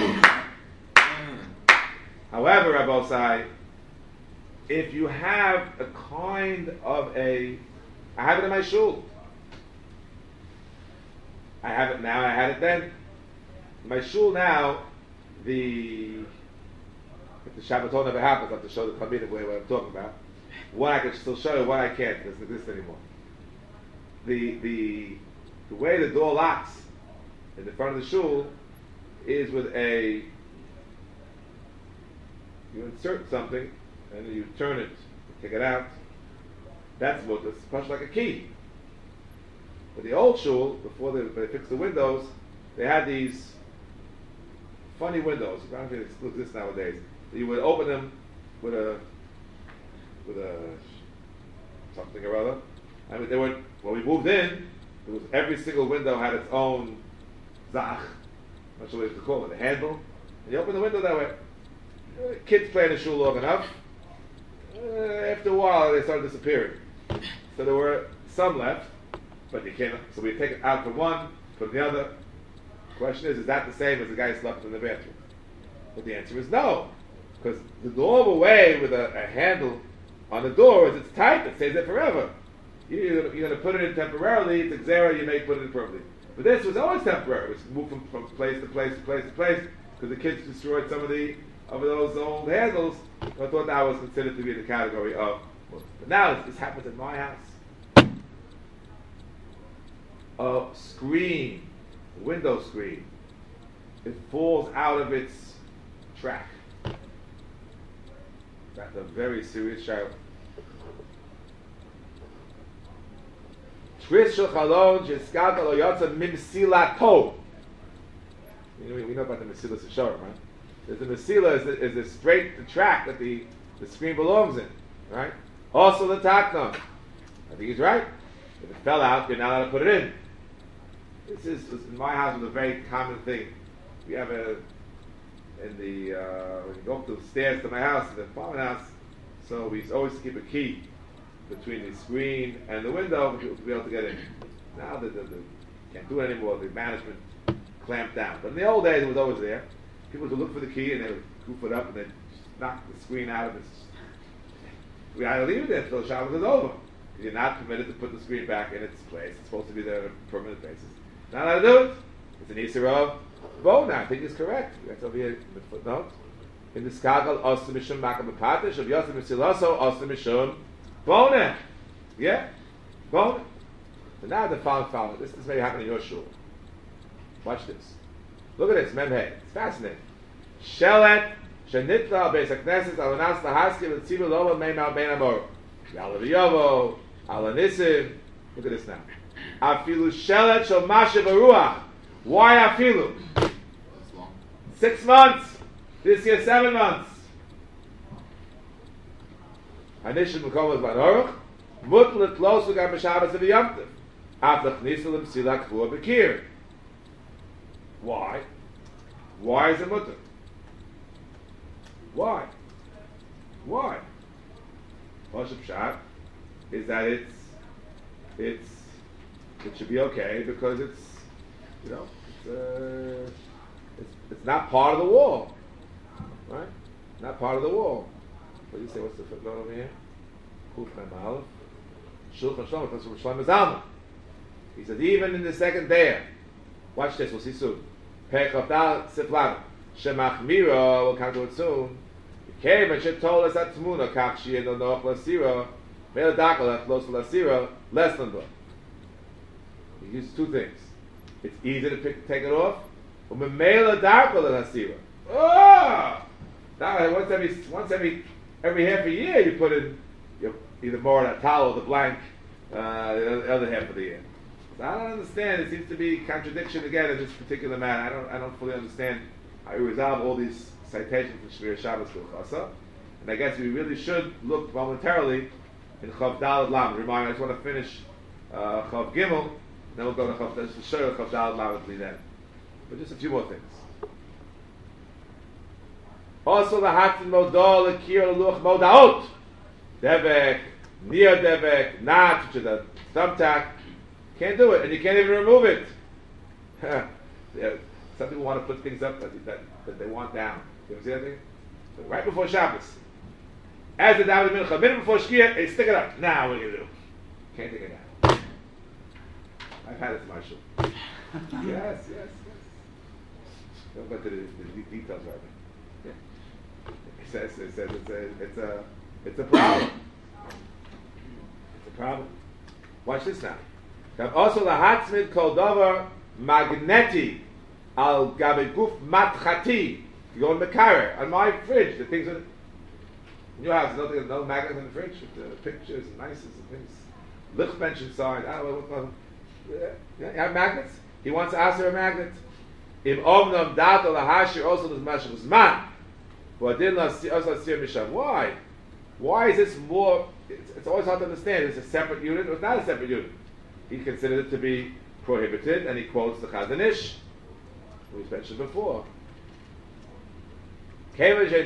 S1: However, Rabbi Sai, if you have a kind of a... I have it in my shul. I have it now, I had it then. In my shul now, the... If the Shabbaton never happens, I have to show the Talmidim what I'm talking about. One I can still show you, one I can't. It doesn't exist anymore. The the the way the door locks in the front of the shul is with a you insert something and then you turn it, take it out. That's what it's much like a key. But the old shul, before they, they fixed the windows, they had these funny windows. I don't think it still exists nowadays. You would open them with a with a something or other. I mean, they were when we moved in. It was every single window had its own zach. I'm not sure what to call it, a handle. And you open the window that way. Uh, kids play in the shul long enough. Uh, after a while, they started disappearing. So there were some left, but you can't. So we take it out for one, put it in the other. The question is: is that the same as the guy slept in the bathroom? But the answer is no. Because the normal way with a, a handle on the door is it's tight, it stays there forever. You're, you're going to put it in temporarily, it's a xera, you may put it in permanently. But this was always temporary. It was moved from, from place to place to place to place because the kids destroyed some of the of those old handles. So I thought that was considered to be the category of. But now this, this happens in my house. A screen, a window screen, it falls out of its track. That's a very serious child. Tris shel chalon sheskalta lo yotza mimsilato. You know, we know about the mesilas yesharim, right? There's the mesila is the, is the straight the track that the, the screen belongs in, right? Also the taknon. I think he's right. If it fell out, you're not allowed to put it in. This is, this in my house was a very common thing. We have a in the uh, when you go up the stairs to my house, in the farmhouse, so we always keep a key between the screen and the window to be able to get in. Now the, the, the can't do it anymore. The management clamped down, but in the old days it was always there. people would look for the key and they would goof it up and then knock the screen out of its. We had to leave it there until Shabbos is over. You're not permitted to put the screen back in its place. It's supposed to be there on a permanent basis. Not allowed to do it. It's an Isser of Bona. I think it's correct. That's over here in the footnote. In the Skagal, Osta Mishum Makam B'Patish, of Yosef Mesilaso, Osta Mishum Bona. Yeah? Bona. So now the following, following. This is maybe happening in your shul. Watch this. Look at this, Memhe. It's fascinating. Shelet, Shenitla, Beis HaKnesset, Alanas Lahaski, L'Tzivu Lova, Meimau Ben Amor. Yalaviyovo, Alanisim. Look at this now. Afilu Shelet Shel Masha Baruach. Why Afilu? Six months. This year, seven months. Hanishim Mekom is Baruch. Mutlet Los V'Gam B'Shabbos V'Yomtiv. After Chnisalim Silak Chua B'Kir. Why? Why is it mutter? Why? Why? Moshe Pshat is that it's it's it should be okay because it's you know it's uh, it's, it's not part of the wall, right? Not part of the wall. What do you say? What's the footnote over here? Kuf Mem Aleph. Shulchan Shlomo comes from Shlomo Zalman. He said even in the second day. Watch this. We'll see soon. Pechafdal Siflam Shemachmira will come to it soon. Came and she told us that Tmuna Kakshi and Noach Lasira Mela Dakal Los Lasira less than that. He uses two things. It's easy to pick, take it off. Mela Dakal Lasira. Oh, now once every once every every half a year you put in you either more of that towel or the blank uh, the other half of the year. So I don't understand. It seems to be contradiction again in this particular matter. I don't I don't fully understand how you resolve all these citations from Shmir Shabbos Chasa. And I guess we really should look momentarily in Chav Dalad Lam. Remind me, I just want to finish uh, Chav Gimel, then we'll go to Chav Dalad, show you Chav Dalad Lam then. But just a few more things. Also, the Hatin Modol, Akir, Luch, Modaot. Devek, Nia Devek, Nat, which is a thumbtack. Can't do it, and you can't even remove it. Yeah. Some people want to put things up that, that, that they want down. You ever see that thing? So right before Shabbos. As the David Mincha, a minute before Shkia, they stick it up. Now what are you going to do? Can't take it down. I've had it to my shul. yes, yes, yes. Don't go to the, the details right now. Yeah. It says, it says it's a, it's a, it's a problem. It's a problem. Watch this now. Also, the Hatzmid called over Magneti al Gabeguf Matchati. You go in the car on my fridge. The things in your house, nothing, no magnets in the fridge with the pictures and nices and things. Lichtmenschen sign. I don't know what. Yeah, you have magnets. He wants to ask her a magnet. Im omnam dat al hashir also does mashal zman. But didn't also see misham. Why? Why is this more? It's, it's always hard to understand. It's a separate unit or it's not a separate unit. He considered it to be prohibited, and he quotes the Chazon Ish, we've mentioned before. Quote the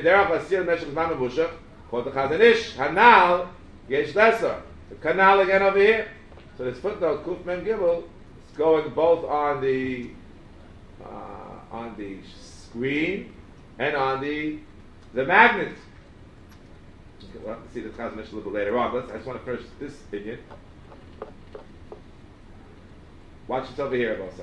S1: Chazon Ish, Hanal Yesh Lesser. The canal again over here. So this footnote, Kuf Mem Gimel, is going both on the uh, on the screen and on the the magnet. Okay, we'll have to see the Chazon Ish a little bit later on. Let's, I just want to finish this opinion. Watch it over here, Abosai.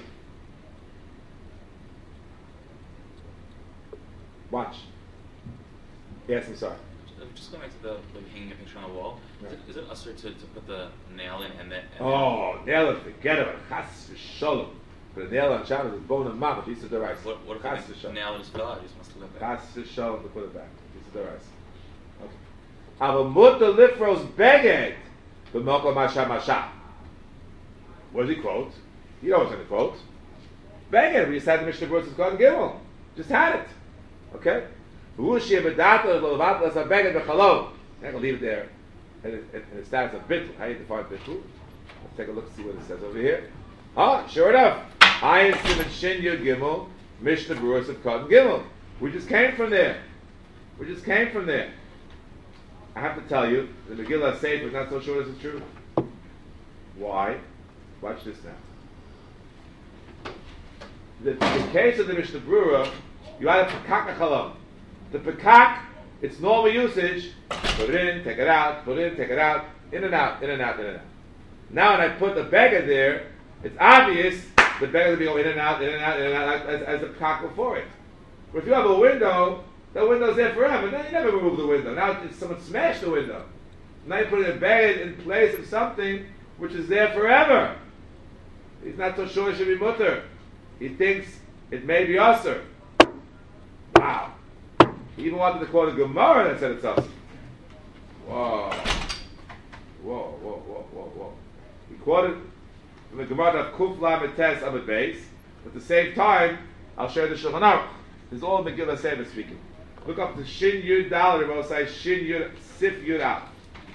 S1: Watch. Yes, I'm sorry.
S2: Just going back to the like hanging a picture on a wall.
S1: Right.
S2: Is it, is it usher to, to put the nail in and then? And
S1: Oh, nail it, forget it. Chas v'sholom. Put a nail on Shabbos is bone and mama. Piece of the rice.
S2: What, what if
S1: Chas
S2: the
S1: v'sholom.
S2: nail just fell out? You just must have left that.
S1: Chas v'sholom to put it back. Piece of the rice. Okay. Ava mutta lifros beged b'mokom masha masha. What does he quote? You know what's going to quote. Beged. We just had the Mishnah Berurah of Kohen Gimel. Just had it. Okay? V'ushi v'data l'levat l'sa beged v'chalom. I'm going to leave it there. And it, it, it starts a bittul. How do you define bittul? Let's take a look and see what it says over here. Ah, sure enough. Ayin Siman Shin Yud Gimel, Mishnah Berurah of Kohen Gimel. We just came from there. We just came from there. I have to tell you, the Megillah Sefer is not so sure this is true. Why? Watch this now. The, the case of the Mishnah Berurah, You add a pekak chalon. The pekak, its normal usage, put it in, take it out, put it in, take it out, in and out, in and out, in and out. Now when I put the beggar there, it's obvious the beggar will be going in and out, in and out, in and out, as, as the pekak before it. But if you have a window, the window's there forever. Now you never remove the window. Now it's, someone smashed the window. Now you put a beggar in place of something which is there forever. He's not so sure it should be mutter. He thinks it may be usher. Wow. He even wanted to quote a Gemara that said it's usher. Whoa. Whoa, whoa, whoa, whoa, whoa. He quoted from the Gemara of Kuf Lamed Tes Amud Beis. At the same time, I'll share the Shulchan Aruch. This is all Megillah Sefer speaking. Look up the Shin Yud Dal, Rebbe say Shin Yud, Sif Yud Al.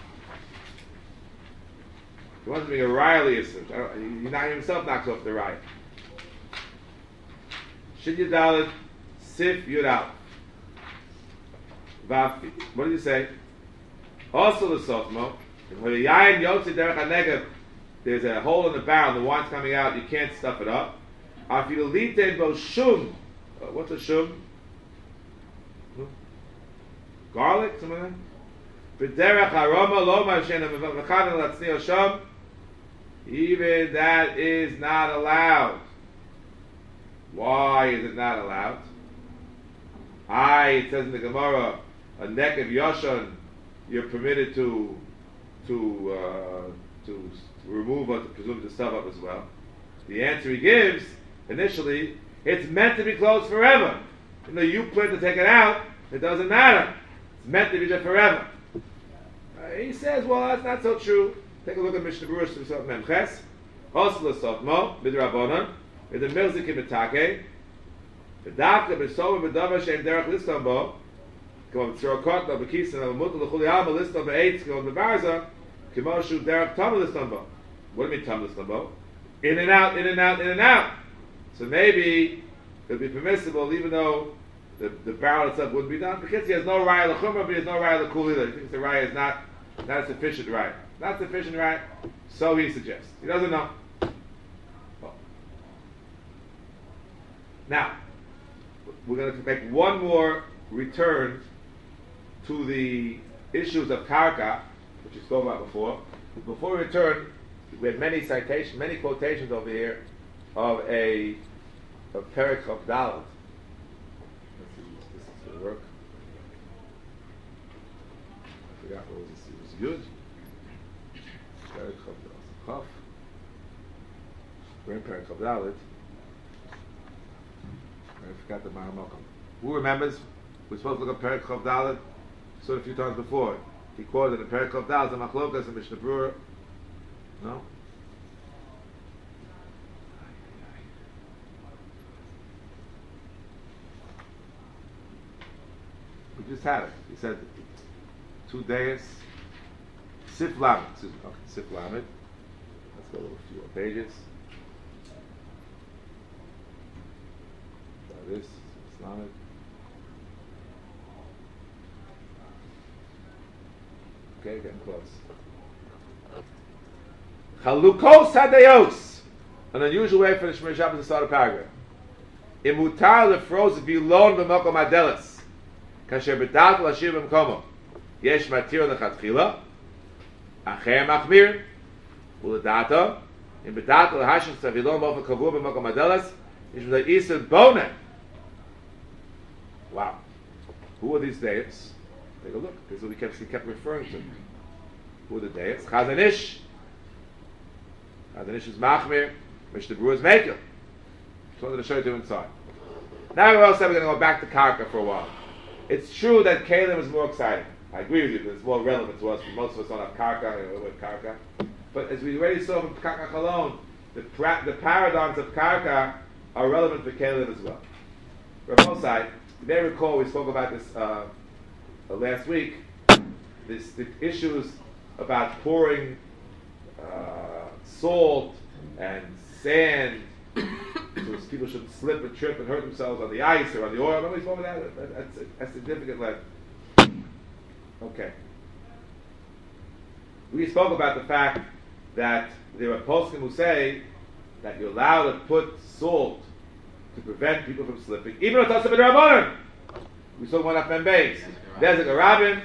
S1: He wants to be a Riley. He not himself knocks off the Riley. Shin Yud Dal, Sif Yud Al. What did he say? Also the Sofmo. There's a hole in the barrel, the wine's coming out, you can't stuff it up. Shum. Uh, what's a shum? Hmm? Garlic, something like that? Even that is not allowed. Why is it not allowed? I, it says in the Gemara, a neck of Yoshon, you're permitted to to uh, to remove or to presume to stuff up as well. The answer he gives initially, it's meant to be closed forever. You know, you plan to take it out, it doesn't matter. It's meant to be there forever. Uh, he says, well, that's not so true. Take a look at Mishnah Berurah Sifsot Memches. Also l'sotmo b'drabanan v'the milzik b'takei v'davka b'sover b'davar shem derech listam bo k'mon tzorokot b'kisan al-mutal l'chuli alma listam b'eitz k'mon b'barza k'mon shu derech tam listam bo. What do you mean tam listam bo? In and out, in and out, in and out. So maybe it would be permissible, even though the, the barrel itself wouldn't be done, because he has no raya l'chumra, but he has no raya l'kul either. He thinks the raya is not, not a sufficient raya. Not sufficient raya, so he suggests. He doesn't know. Oh. Now, we're going to make one more return to the issues of karka, which we spoke about before. Before we return, we had many citations, many quotations over here of a of Perek of Dalet. Let's see if this is going to work. I forgot what was this. It was good. Perek of Dalet. We're in Perek of Dalet. I forgot the Mahamakam. Who remembers? We're supposed to look at Perek of Dalet. Saw it a few times before. He quoted in Perek of Dalet, the Machlokas and Mishnah Berurah. No? We just had it. He said two days. Sif Lamed. Excuse me. Okay, Sif Lamed. Let's go a few more pages. Try this. Sif Lamed. Okay, getting close. Chalukos hadayos. An unusual way for the Shemir Shabbos to start a paragraph. Imutar lefroz bilon b'makom adelas. Kasher b'dat l'ashir b'mkomo. Yesh matir l'chatchila. Acher machmir. U'ledata. In b'dat l'hashim savilon b'ofen kavur b'makom adelas. Yesh b'da'isad bonen. Wow. Who are these days? Take a look. This is what we kept, he kept referring to. Who are the days? Chazon Ish. Chazon Ish is Machmir. Mishnah Berurah is Mekel. Just wanted to show you to inside. Now we also said we're going to go back to Karka for a while. It's true that Kalim is more exciting. I agree with you because it's more relevant to us. Most of us don't have Karka with Karka. But as we already saw from Karka Chalon, the, pra- the paradigms of Karka are relevant for Kalim as well. From both sides, you may recall we spoke about this uh, uh, last week. This the issues about pouring uh, salt and sand so people shouldn't slip and trip and hurt themselves on the ice or on the oil. Remember we spoke about that? That's a, a significant level. Okay. We spoke about the fact that there are poskim who say that you're allowed to put salt to prevent people from slipping, even though it's also been Rabbanan. We saw one of them base. There's a Garabin.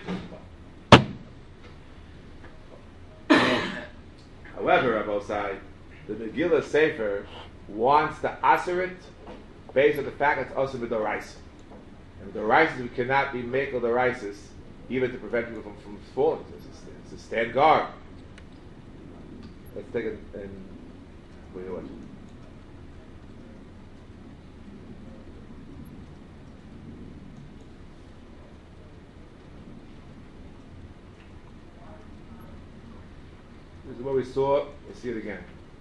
S1: However, Rabosai, the Megillah Sefer wants to answer it based on the fact that it's also with the rice. And the rices we cannot be make of the rices even to prevent people from, from falling. It's a, it's a stand guard. Let's take it and wait a minute. This is what we saw. We'll see it again.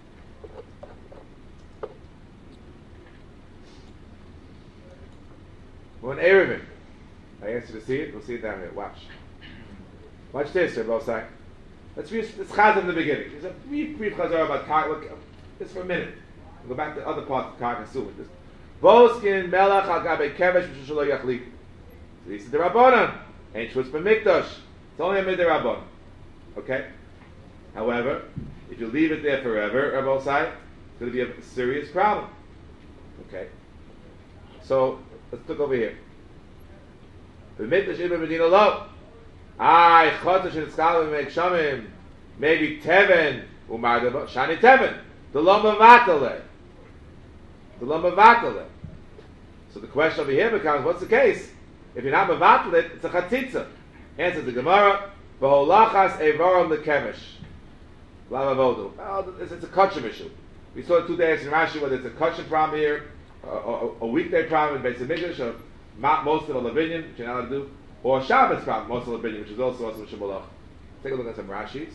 S1: We're in Erevin. I asked you to see it. We'll see it down here. Watch. Watch this, Rabbi Osai. Let's read this chaz in the beginning. There's a brief, brief chazar about Kar. Look, just for a minute. We'll go back to the other parts of Kar and Sumit. Boskin melach al gabe kevesh v'shisholo yachlik. So he said the Rabbanon. Ain't shvutz b'mikdash. It's only a midrabbanon. Okay? However, if you leave it there forever, Rabbi Osai, it's going to be a serious problem. Okay? So, let's look over here. B'mikdash ibn Medina lo. Ay, chodesh in Skalim make shamim. Maybe Teven, Umar Shani Teven. The Loma Vatale. The Loma Vatale. So the question over here becomes, what's the case? If you're not Mavatale, it's a Chatzitza. Answer the Gemara, V'holachas Evarim Lekemesh. Lavavodu. Oh, it's, it's a Kutchim issue. We saw it two days in Rashi, whether it's a Kutchim problem here, or a, a weekday problem in Beis HaMikdash, or most of the Levinian, which you're not allowed to do, or a Shabbos problem, most of the Levinian, which is also also Shabbalach. Take a look at some Rashis.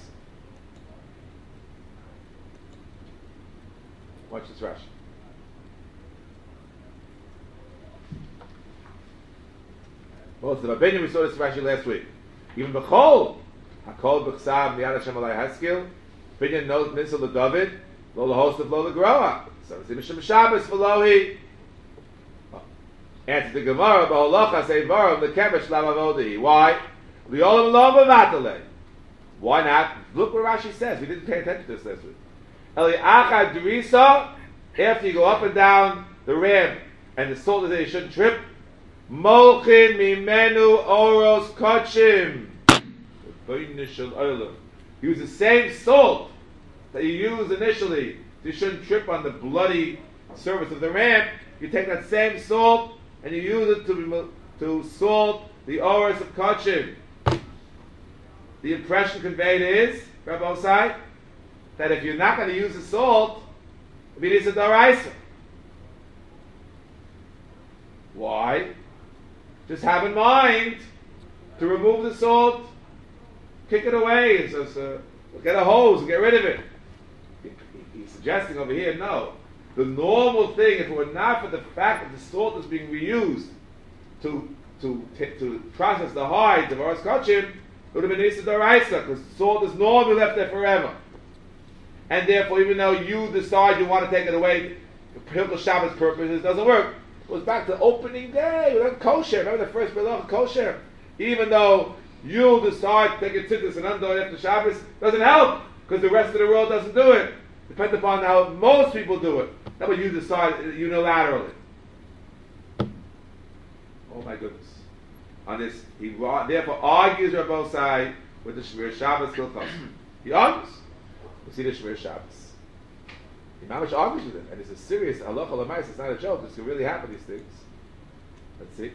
S1: Watch this Rashi. Most of the Levinian, we saw this Rashi last week. Even Bechol, Hakol Bechsav, Miyad Hashem Alai Haskil, Binyan knows Nisal the David, Lo the host of Lo the Groa. So it's Mishim Shabbos Velohi. Answer the Gemara, Ba'olocha Seivarim, the Kemesh Lamavodi. Why? We all alone Mavatale. Why not? Look what Rashi says. We didn't pay attention to this last week. Eli Achad Drisa, after you go up and down the ramp, and the salt is that you shouldn't trip, Molchin Mimenu Oros Kochim. Use the same salt that you used initially. You shouldn't trip on the bloody surface of the ramp. You take that same salt and you use it to to salt the oros of Kochim. The impression conveyed is, Rabbi Osai, that if you're not going to use the salt, it is a daraisa. Why? Just have in mind to remove the salt, kick it away, it's just, uh, get a hose and get rid of it. He, he, he's suggesting over here, no. The normal thing, if it were not for the fact that the salt is being reused to to t- to process the hides of Oros Kochim, it would have been Issa D'Oraisa, because salt is normally left there forever. And therefore, even though you decide you want to take it away for Hilchos Shabbos purposes, it doesn't work. It goes back to opening day, without kosher. Remember the first Belach kosher? Even though you'll decide to take a tzittis and undo it after Shabbos, doesn't help, because the rest of the world doesn't do it. Depends upon how most people do it. Not what you decide unilaterally. Oh my goodness. On this, he therefore argues Rabbi Osai with the Shmir Shabbos Hilchos. He argues. We see the Shmir Shabbos. He mamish argues with it, and it's a serious halacha l'mais. It's not a joke. This can really happen. These things. Let's see.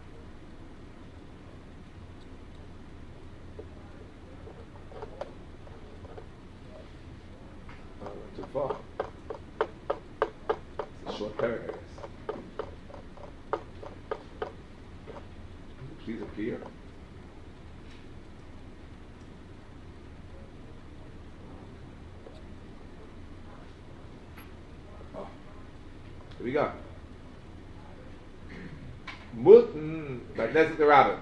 S1: Oh, went too far. It's a short paragraph. Please appear. Oh. Here we go. Muten, by Knesset the Rabbin.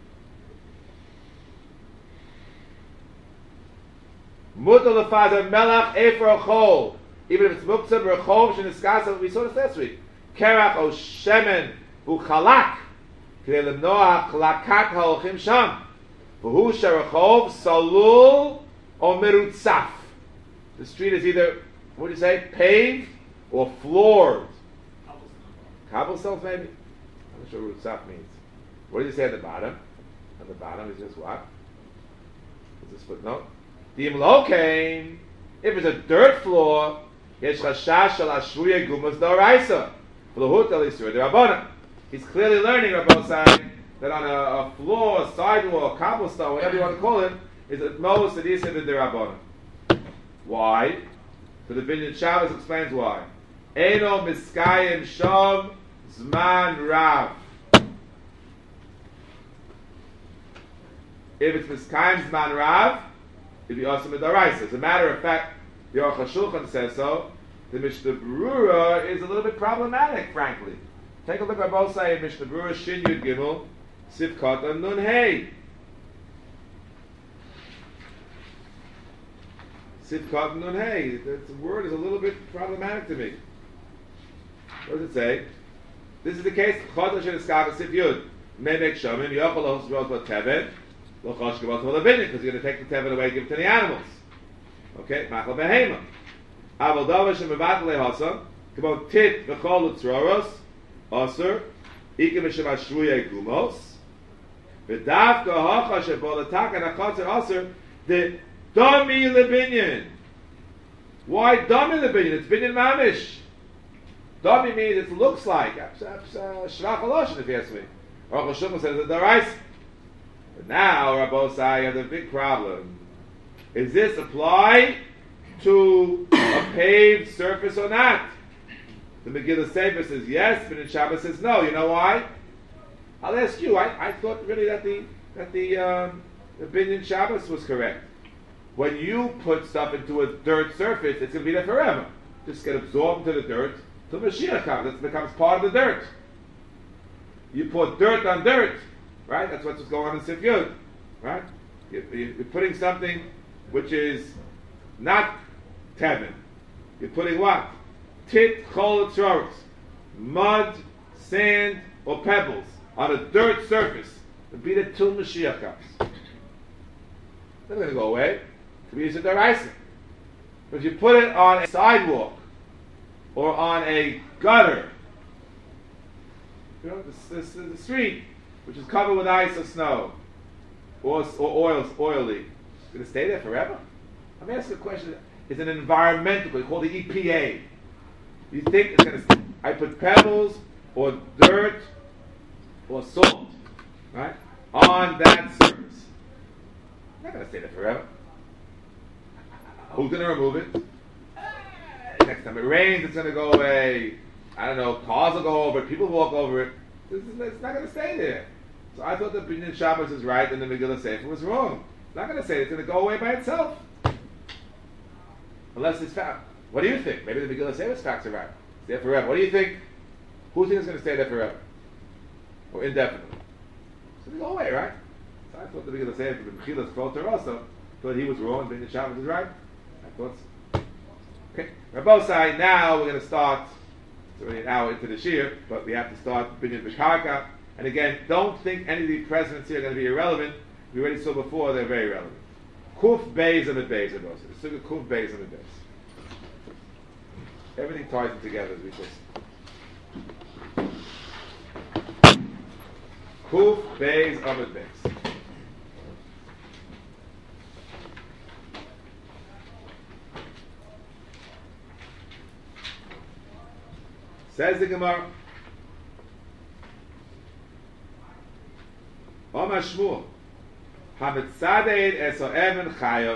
S1: Mutter lefader melach efer chol. Even if it's muktzah b'rechov sheniskasa, we saw this last week. Kerach o shemen hu chalak. כדי למנוע חלקת ההולכים שם. והוא שהרחוב סלול או מרוצף. The street is either, what do you say, paved or floored. cobblestones maybe? I'm not sure what Saf means. What does he say at the bottom? At the bottom is just what? What's this footnote? Dim lo came. If it's a dirt floor, yesh chashash shel ashruye gumas d'oraisa. V'lohut el isur d'rabbanan. He's clearly learning on both sides that on a, a floor, a sidewalk, cobblestone, whatever you want to call it, is at most an isur d'rabbanan. Why? So the Binyan Shabbos explains why. Eno miskayim shom zman rav. If it's miskayim zman rav, it'd be awesome d'oraisa. As a matter of fact, the Aruch HaShulchan says so. The Mishnah Berurah is a little bit problematic, frankly. Take a look at both sides. Mishnah Berurah Shin Yud Gimel Sivkot and Nun Hey. Sivkot and Nun Hey. The word is a little bit problematic to me. What does it say? This is the case. Chodesh and Eskav Sif Yud. Memek Shomim Yochel Los Ros Lo Teven Lo Chosh Gavot Lo Binyan, because you're going to take the Teven away and give it to the animals. Okay, Machal Behema. Aval Davish and Mevatel Lehasa. Kamo Tit V'chol Utzroros. Osir. Ike Mishem Ashruye Gumos. V'davka Hocha Shebol Ataka Nachotzer Osir. The Domi Lebinyan. Why Domi Lebinyan? It's Binyan Mamish. Domi means it looks like. Shrach Haloshin, if you ask me. Aruch HaShulchan says it's the rice. But now, Rabbosai, have a big problem. Is this apply to a paved surface or not? The Megillah Sefer says yes, but in Shabbos says no. You know why? I'll ask you. I, I thought really that the that the um, the Binyan Shabbos was correct. When you put stuff into a dirt surface, it's going to be there forever. Just get absorbed into the dirt till Mashiach comes. It becomes part of the dirt. You put dirt on dirt, right? That's what's going on in Sif Yud, right? You're, you're putting something which is not tevin. You're putting what? Tit, chol, tzroros. Mud, sand, or pebbles on a dirt surface. It'll be there till Mashiach comes. They're going to go away. To be used as deraisa. But if you put it on a sidewalk or on a gutter, you know, the, the, the street, which is covered with ice or snow, or, or oil, oily, it's going to stay there forever? I'm asking a question. It's an environmental, they call the E P A. You think it's going to, I put pebbles or dirt or salt, right, on that surface. It's not going to stay there forever. Who's going to remove it? Next time it rains, it's going to go away. I don't know, cars will go over it, people walk over it. It's, it's not going to stay there. So I thought the Binyan Shabbos is right and the Megillah Sefer was wrong. It's not going to say it's going to go away by itself. Unless it's found. What do you think? Maybe the Megillah Sefer's facts are right. It's there forever. What do you think? Who thinks it's going to stay there forever? Or indefinitely? It's going to go away, right? So I thought the Megillah Sefer, the Mechilas Kol also, thought he was wrong and Binyan Shabbos is right. I thought so. Okay. Rabbosai, now we're going to start. It's already an hour into the shir, but we have to start Binyan B'Karka. And again, don't think any of the presidents here are going to be irrelevant. We already saw before they're very relevant. Kuf Beis and the Beis of those. The Sukkah Kuf Beis and the Beis. Everything ties it together as we just. Kuf Beis of the Beis. Says the Gemara. Omar Shmuel. Hametzadein es ha'emen chayav.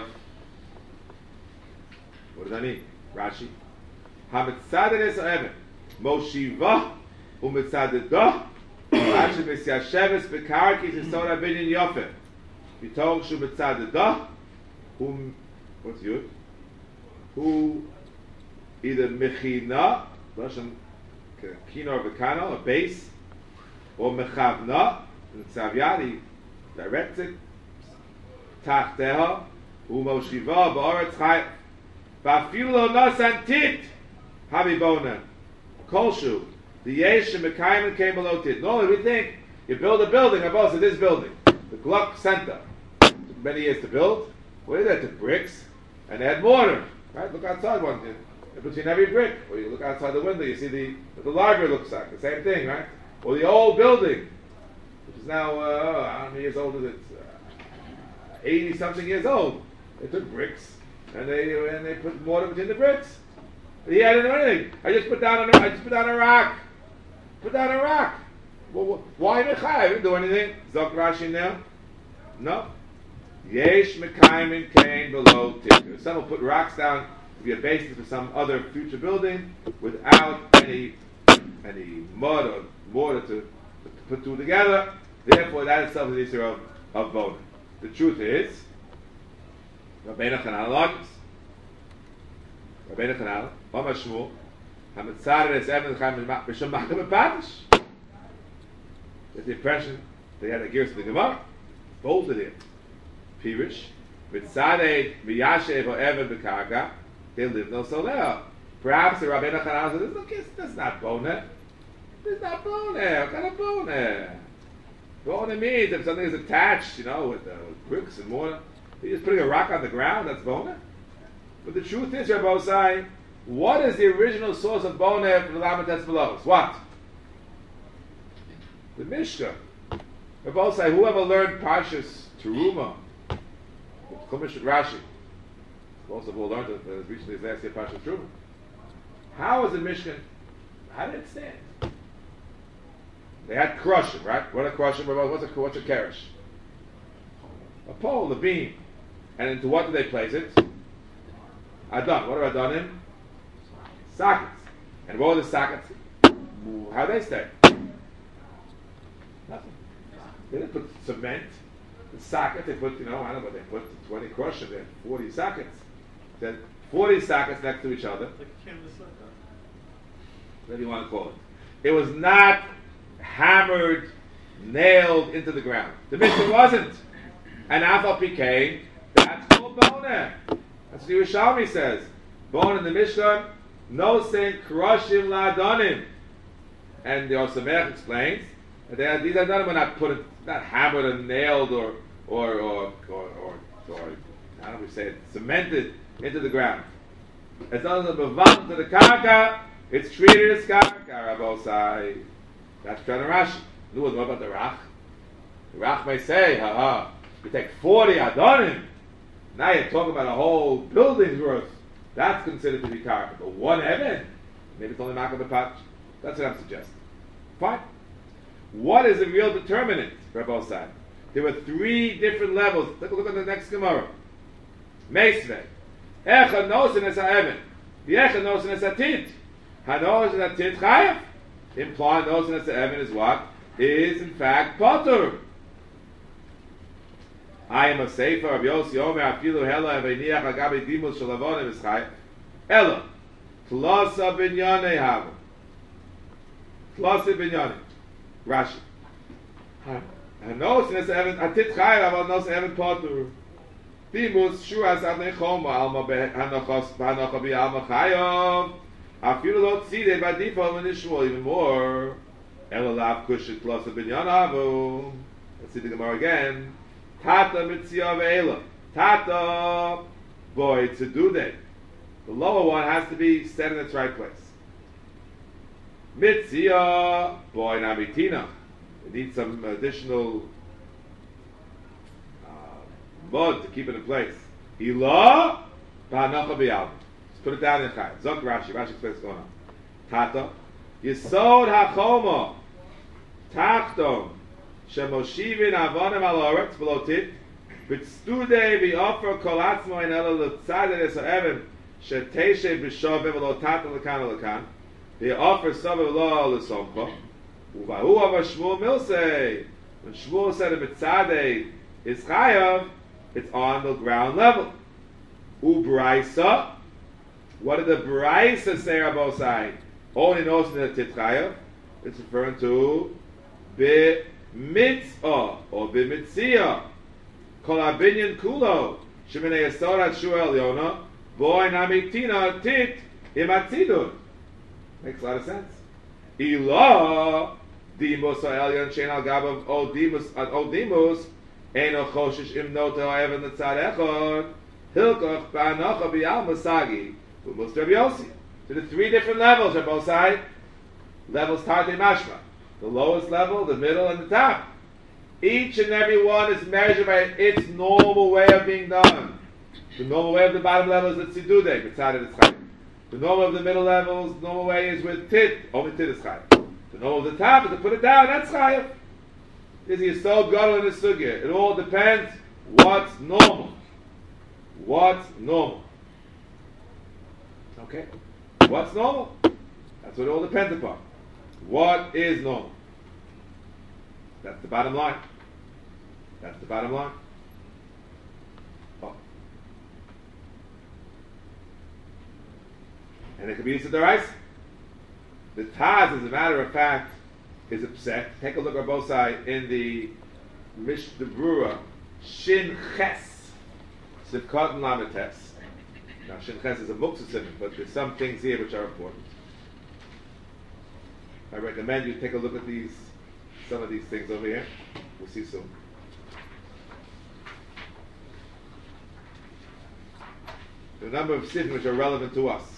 S1: What does that mean? Rashi. Hametzadein es ha'emen. Moshiva umetzadedah. Rashi misyasheves bekarki zisora binyan yofeh. Vitog shu metzadedah. Who, what's you? Who either mechina, Russian kina or bekana, a base, or mechavna, and Tzavyadi directs it. Tachteha, umoshiva, ba'aretz chayv. Va'afilu lo nasan tit, habibona. Kolshu, the yesh and mekayim came below tit. Normally we think, you build a building, I both said this building, the Gluck Center. It took many years to build. What is that? Took bricks, and they had mortar. Right? Look outside one day. in between every brick. Or you look outside the window, you see the what the library looks like. The same thing, right? Or the old building, which is now uh, how many years old is it? Uh, Eighty something years old. They took bricks and they and they put mortar between the bricks. He hadn't done anything. I just put down a, I just put down a rock. Put down a rock. Well, why Mechai? I didn't do anything. Zok Rashi now? No. Yesh Mekayim Kain below Tikkur. Some will put rocks down to be a basis for some other future building without any any mud or mortar to, to put two together. Therefore, that itself is the issue of, of boning. The truth is, Rabbeinu Chanal argues. Rabbeinu Chanal, Omar Shmuel, Hamitzad es Evan Chaim B'Shem Machem B'Patish. That's the impression they had a gears of the Gemara. Both of them. Pirish, Mitzadei Miyashev or Evan B'Karga, they live no soleh. Perhaps the Rabbeinu Chanal says, look, that's not boner. That's not boner. What kind of boner? Boner means if something is attached, you know, with, uh, with bricks and mortar, you're just putting a rock on the ground, that's boner. But the truth is, Rabbi Osai, what is the original source of boner for the Lamed below? What? The Mishka. Rabbi Osai, whoever learned Parshas Teruma, Chumash and Rashi, most of all learned it as recently as last year Parshas Teruma. How is the Mishkan? How did it stand? They had crushing, right? What a crushing? What's a what's a kerish? A pole, a beam, and into what do they place it? Adon. What are Adonim? Sockets. And what are the sockets? How do they stay? Nothing. They didn't put cement. The socket, they put, you know, I don't know, they put twenty crushing there, forty sockets. Then forty sockets next to each other.
S3: Like a canvas like that.
S1: Whatever you want to call it. It was not hammered, nailed into the ground. The Mishnah wasn't. And Afal Pikein, that's called boner. That's what the Yerushalmi says. Boner in the Mishnah, no saying krushim la'adonim. And the Osameach explains that they are, these adonim were not put, not hammered or nailed or or or or, or, or how do we say it, cemented into the ground. As long as it's bevan to the karka, it's treated as karka. Rabosai. That's Shana Rashi. No, what about the Rach? The Rach may say, ha ha, you take forty adonim. Now you're talking about a whole building's worth. That's considered to be karka. But one heaven, maybe it's only Makam B'Pach. That's what I'm suggesting. Fine. What is the real determinant, Rabbi said? There were three different levels. Take a look at the next Gemara. Meisvei. Echa nosin es ha'even. The echa nosin es ha'tit. Ha'nosin es ha'tit chayav. Implying nosin es ha'even is what? Is in fact potter. I am a sefer of Yossi Omer afilu hela eveniach agabi dimus shalavonim is chayav. Ela. Tlasa binyanei hava. Tlasa binyanei. Rashi. And nosin es ha'even ha'tit chayav aval nosin ha'even potter. Dimus shuas adnei choma alma behanochos behanocha bi alma chayav. Afilu lo tzidei by default when it's even more. Elalav kushit tlasa binyan havu. Let's see the Gemara again. Tata mitzia ve'ela. Tata boy tzedude. The lower one has to be set in its right place. Mitzia boy nabitina. It needs some additional mud to keep it in place. Ila ba'anocha b'yalma. Let's put it down in Chai. Zok Rashi. Rashi explains what's going on. Tata. Yisod hachoma. Tachton. Shemoshivin avonim al oretz velotit. B'tztude v'ofer kol atzmo in ela l'tzaded es ha'evim. Sheteshe b'shovim v'lo tata l'kan l'kan. V'ofer sove v'lo l'somcha. Uvahu ava Shmuel milsei. When Shmuel said a b'tzaded is chayav, it's on the ground level. Ubraisa. What did the Braisa say about side? Only knows in the Titchayav. It's referring to Bi Mitzah or Bi Mitzia. Kol Abinyan Kulo. Sheminei Yisod Shuel Yona. Boy Namitina Tit Imatzidun. Makes a lot of sense. Ila Dimus Elyon Shein Al Gabav O Dimus O Dimus. Eino Choshish Im Noto Evan the Tzad Echad Hilkoch Ba'anocha B'Yal Masagi U'Mus Rabbi Yossi. So the three different levels on both sides. Levels Tarte Mashma. The lowest level, the middle, and the top. Each and every one is measured by its normal way of being done. The normal way of the bottom level is the Tzidude, the Tzad of the Chayim. The normal of the middle levels, the normal way is with Tit, only Tit is Chayim. The normal of the top is to put it down, that's Chayim. This is so good in the Sugya. It all depends what's normal. What's normal? Okay? What's normal? That's what it all depends upon. What is normal? That's the bottom line. That's the bottom line. Oh. And it could be Yisra. The Taz, as a matter of fact, is upset. Take a look at both sides in the Mishnah Brura, Shin Ches, Sivkot and Lametes. Now, Shin Ches is a muktzah, but there's some things here which are important. I recommend you take a look at these, some of these things over here. We'll see soon. There are a number of sifim which are relevant to us.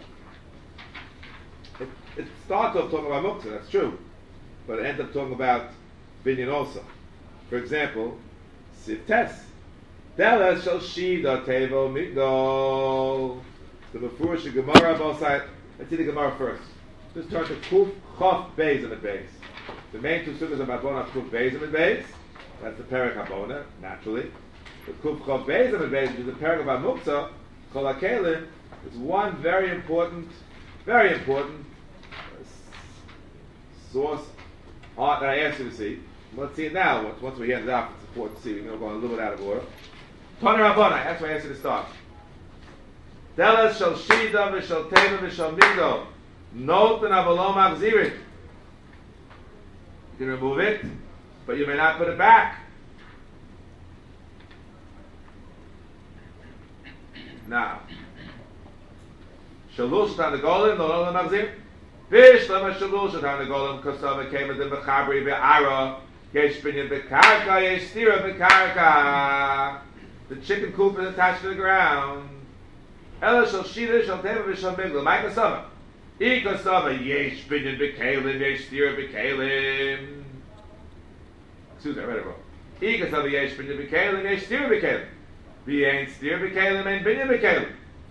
S1: It, it starts off talking about muktzah, that's true, but it ends up talking about binyan also. For example, siftes. Deles shall shida tevo migdol. The Mefurish Gemara both sides. Let's see the Gemara first. Just turn to Kuf Chof Beis and Beis. The main two sugas about Bona Kuf Beis and Beis. That's the Perek Habona, naturally. The Kuf Chof Beis and Beis, which is the Perek about Muktzah, Kol HaKelim, is one very important, very important uh, source art that I asked you to see. Let's see it now. Once, once we hand it out, it's important to see. We're going to go a little bit out of order. Tana Rabbana, that's why I asked you to start. Delas shall shida v'shal teva v'shal migdol. Note and avalom achzirit. You can remove it, but you may not put it back. Now, shalush tanagolim no lo machzir. Fish lama shalush tanagolim kosava came with the bechabri be'ara. Yesh binyan bekarka, yesh stira bekarka. The chicken coop is attached to the ground. Ela shal shida shal teva v'shal migdol. Ma'ika sama. Ika sama yesh binyan bekalim, yesh stira bekalim. Excuse me, I read it wrong. Ika sama yesh binyan bekalim, yesh stira bekalim. V'yein stira bekalim and binyan bekalim.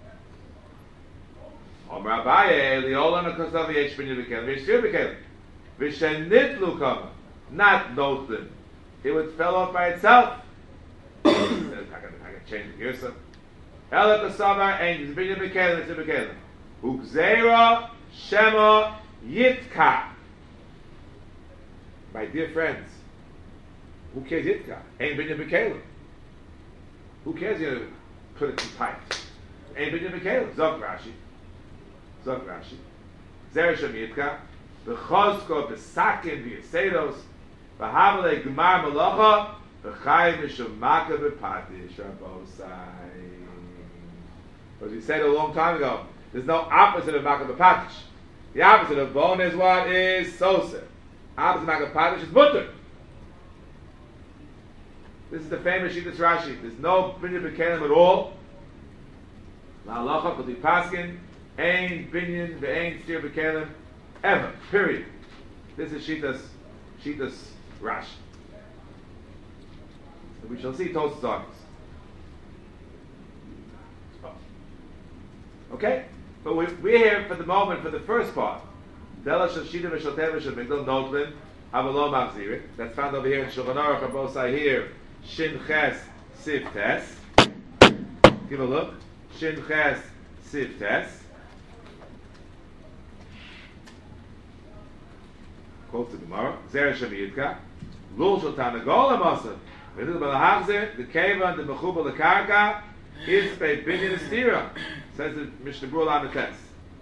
S1: Omer Abaye li'olam akosava yesh binyan bekalim, yesh stira bekalim. V'shenitlu kama. Not nothing. It would fell off by itself. I can, I can change the girsa. Ela kasavar and binyan bekalim, yesh stira bekalim. Ugzeira Shema Yitka. My dear friends, who cares Yitka? Ain't binyan bekalim. Who cares you to put it too tight? Ain't binyan bekalim. Zog Rashi. Zog Rashi. Zera Shem Yitka. V'chozko b'sakim v'yasedos. V'havale g'mar malacha. V'chayim mishum maka v'patish. Rabosai. As we said a long time ago, there's no opposite of Makkah B'Patish. The opposite of bone is what is Sosa. Opposite of Makkah B'Patish is Mutter. This is the famous Shittas Rashi. There's no binyan b'kelim at all. La'alacha k'li paskin, ein binyan v'ein stir b'kelim, ever, period. This is Shittas, Shittas Rashi. And we shall see Tosas argues. Okay? But we, we're here for the moment for the first part. That's found over here in Shulchan Aruch on both sides here. Shin Ches Siv Tes. Give a look. Shin Ches Siv Tes. Quotes the Gemara. Zer Shem Yidka. Lul Shal Tanagola Masa. The Keva and the Mechuba Lekarka is by Binyan Estira. Says the Mishnah Brura on the test.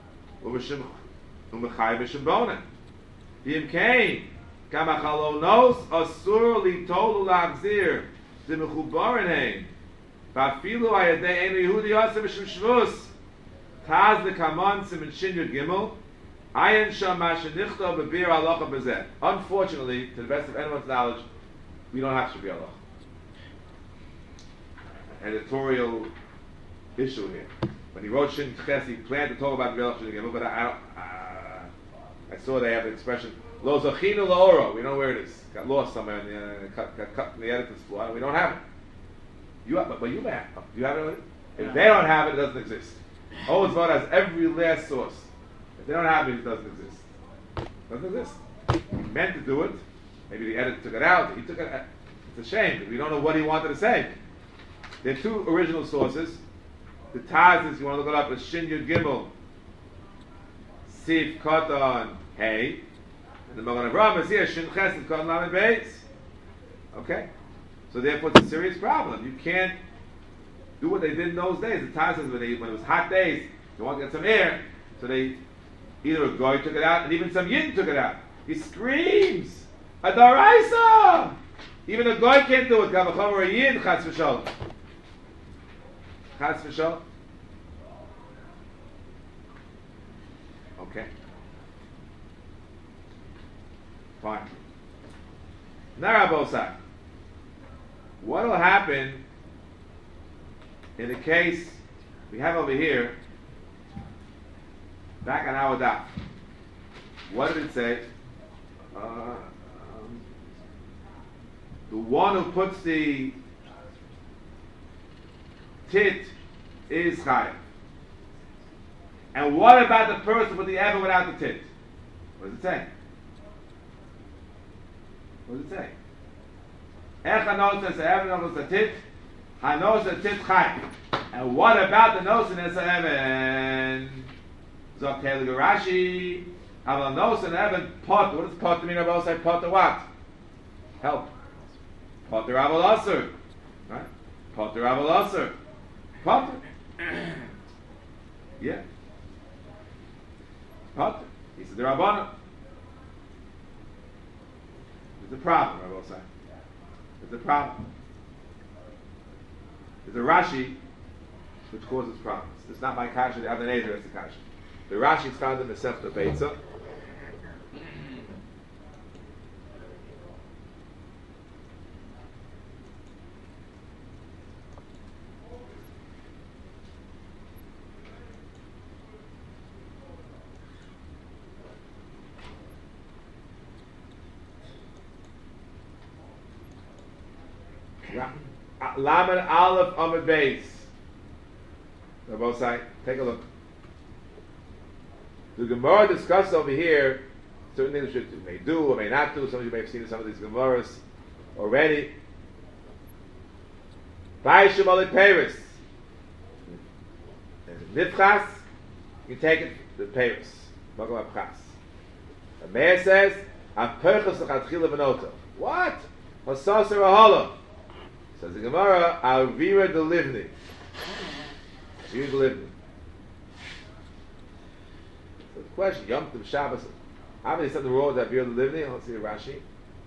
S1: Umechai b'shem bona. Yim kain kamachalonos asur litolu la'achzir z'mechubarin hein. V'afilu ayadei enu Yehudi yasa b'shem shvus. Taz l'kamon simin shin yud gimel. Ayin sham masha nichto b'bir halacha b'zeh. Unfortunately, to the best of anyone's knowledge, we don't have Shvi halacha. Editorial issue here. when he wrote Shin Ches, he planned to talk about Melech Shin Gimel, but I, I don't. Uh, I saw they have the expression Lo Zachinu Laoro. We know where it is. Got lost somewhere in the, uh, cut, got cut in the editor's floor. We don't have it. You have, but, but you may have. Do you have it already? If they don't have it, it doesn't exist. Always vote has every last source. If they don't have it, it doesn't exist. It doesn't exist. He meant to do it. Maybe the editor took it out. He took it. It's a shame because we don't know what he wanted to say. There are two original sources. The Taz is, you want to look it up, is Shin Yud Gimel, Sif Koton Hey, and the Magen Avraham is here Shin Chesed Koton Lamed Beis. Okay, so therefore it's a serious problem. You can't do what they did in those days. The Taz says when, they, when it was hot days, they want to get some air, so they either a goy took it out, and even some Yidden took it out. He screams, a Daraisa! Even a goy can't do it. Kavachom or a Yid, Chas v'Shalom. Chas v'Shalom. Okay. Fine. Now, Rabosai, what will happen in the case we have over here, back on our daf? What did it say? Uh, um, the one who puts the tit is chayav. And what about the person with the ever without the tit? What does it say? What does it say? Ech hanos es ever knows the tit, hanos the tit chayav. And what about the nosen es evan? Zok Helig Rashi. Aval nosen evan pot. What does pot mean? About say pot to what? Help. Pot to aval aser. Right? Pot to aval aser. Pot. Yeah. Pot. He said the Rabbana. There's a problem, I will say. There's a problem. There's a Rashi which causes problems. It's not my kasha, the other neighbor, it's the kasha. The Rashi is found in the Sefta Beitza. Lamed Aleph Amud Beis. They're both sides. Take a look. The Gemara discussed over here certain things you may do or may not do. Some of you may have seen some of these Gemaras already. Ba'ishim Alik Paris. Nifchas, you take it the Paris. Magam Abchas. The Meir says, Aperchas L'chatchila V'noto. What? Hasas Rahala. Says the Gemara, Alvira de Livni. Alvira de Livni. So the question, Yom Tov Shabbos, how many said the road that Alvira de Livni? Let's see Rashi.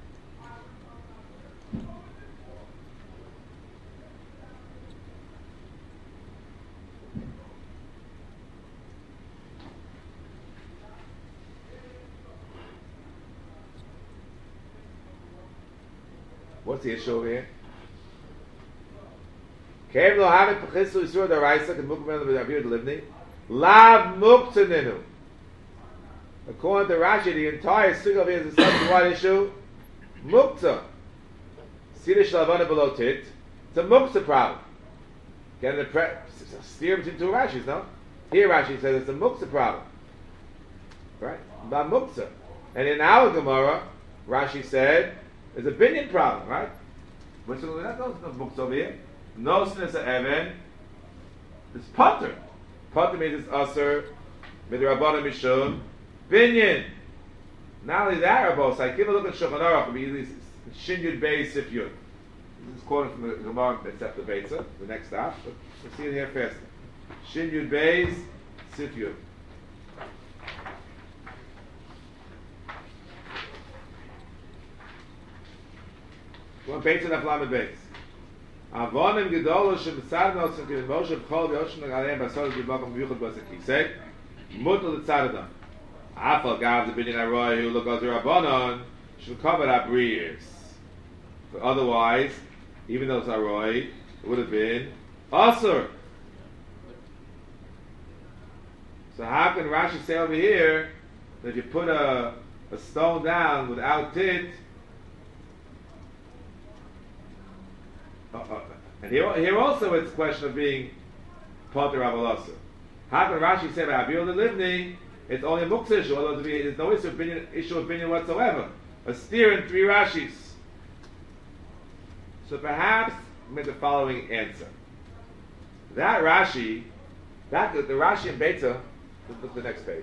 S1: What's the issue over here? Came lo have pechissu isur daraisa can mukmel with Avir Livni. Lav muktaninu. According to Rashi, the entire sig of it is a subject what issue? Mukta. Sida shalavana below tit. It's a mukta problem. Can the pre- steer between two Rashis, no? Here Rashi says it's a mukta problem. Right? About mukta. And in our Gemara, Rashi said there's a binyan problem, right? Which is not those books over here. Nosen is a even. It's potter. Potter means it's aser. Midrabana mishum. Binyan. Not only that, Rabos, I give a look at Shulchan Aruch. Shin Yud Beis Sif Yud. This is quoted from the Gemara B'Tzef Beitza, the next stop. But we'll see it here first. Shin Yud Beis Sif Yud. One Beitza Naflamed Beis. Avonim Gedolo Shemtzad Nosen Kivin Moshe B'Chol V'Yoshim N'Galeim B'Asol B'Bakom B'Yuchad B'Asakisek Mutal L'Tzadadam Afal Gav the Binyan Aroy who look at the Rabbanon should cover up rears. But otherwise, even though it's Aroy, it would have been Asur. So how can Rashi say over here that if you put a, a stone down without tit, uh, uh, and here, here also it's a question of being Potter Avalasa. How can Rashi say about Abiyah Livni, it's only a muktzah issue, although there's no issue of opinion, issue of opinion whatsoever. A steer in three Rashis. So perhaps make the following answer. That Rashi, that the Rashi in Beta, let's look at the next page.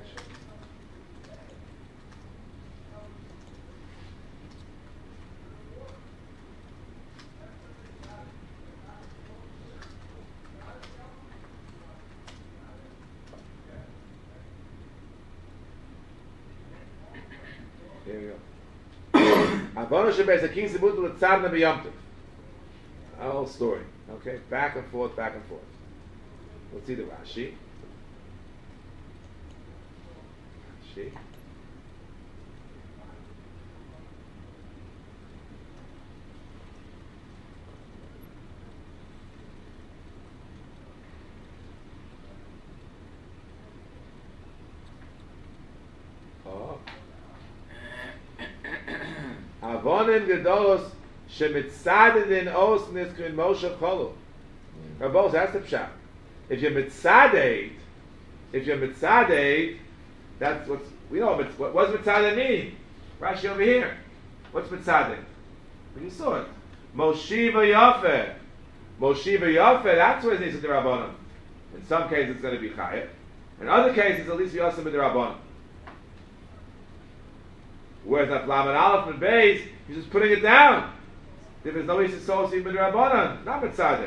S1: Here we go. Avono shebez akin zibut l'tzadna b'yomtiv. A whole story. Okay, back and forth, back and forth. Let's see the Rashi. Rashi. Oh. Avonim gedolos shemitzaded in os niskrin Moshe cholu. Rabos, that's the pshat. If you're mitzaded, if you're mitzaded, that's what's we know. What, what does mitzaded mean? Rashi over here. What's mitzaded? You saw it. Moshiva Yafeh. Moshiva Yafeh. That's what it needs to the Rabbanim. In some cases, it's going to be chayev. In other cases, at least we also with the Rabbanim. Whereas that Laman Aleph and Beis, he's just putting it down. If there's no issue associated with the Rabbanan, not mitzaded.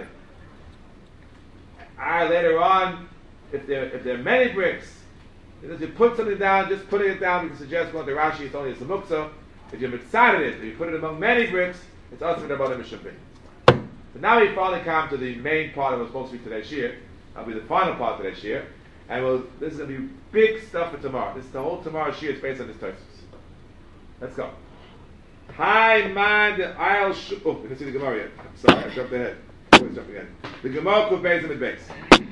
S1: Ah, later on, if there if there are many bricks, if you put something down, just putting it down, we can suggest going to Rashi, it's only a samuksa. If you mitzaded it, if you put it among many bricks, it's also with the Rabbanan Mishabin. So now we finally come to the main part of what's supposed to be today's shir. That'll be the final part of today's shir. And we'll, this is going to be big stuff for tomorrow. This is the whole tomorrow shir is based on this text. Let's go. Hi, man, the I'll sh- oh, you can see the Gemara yet. Sorry, I jumped ahead. Always jump again. The Gemara could base and base.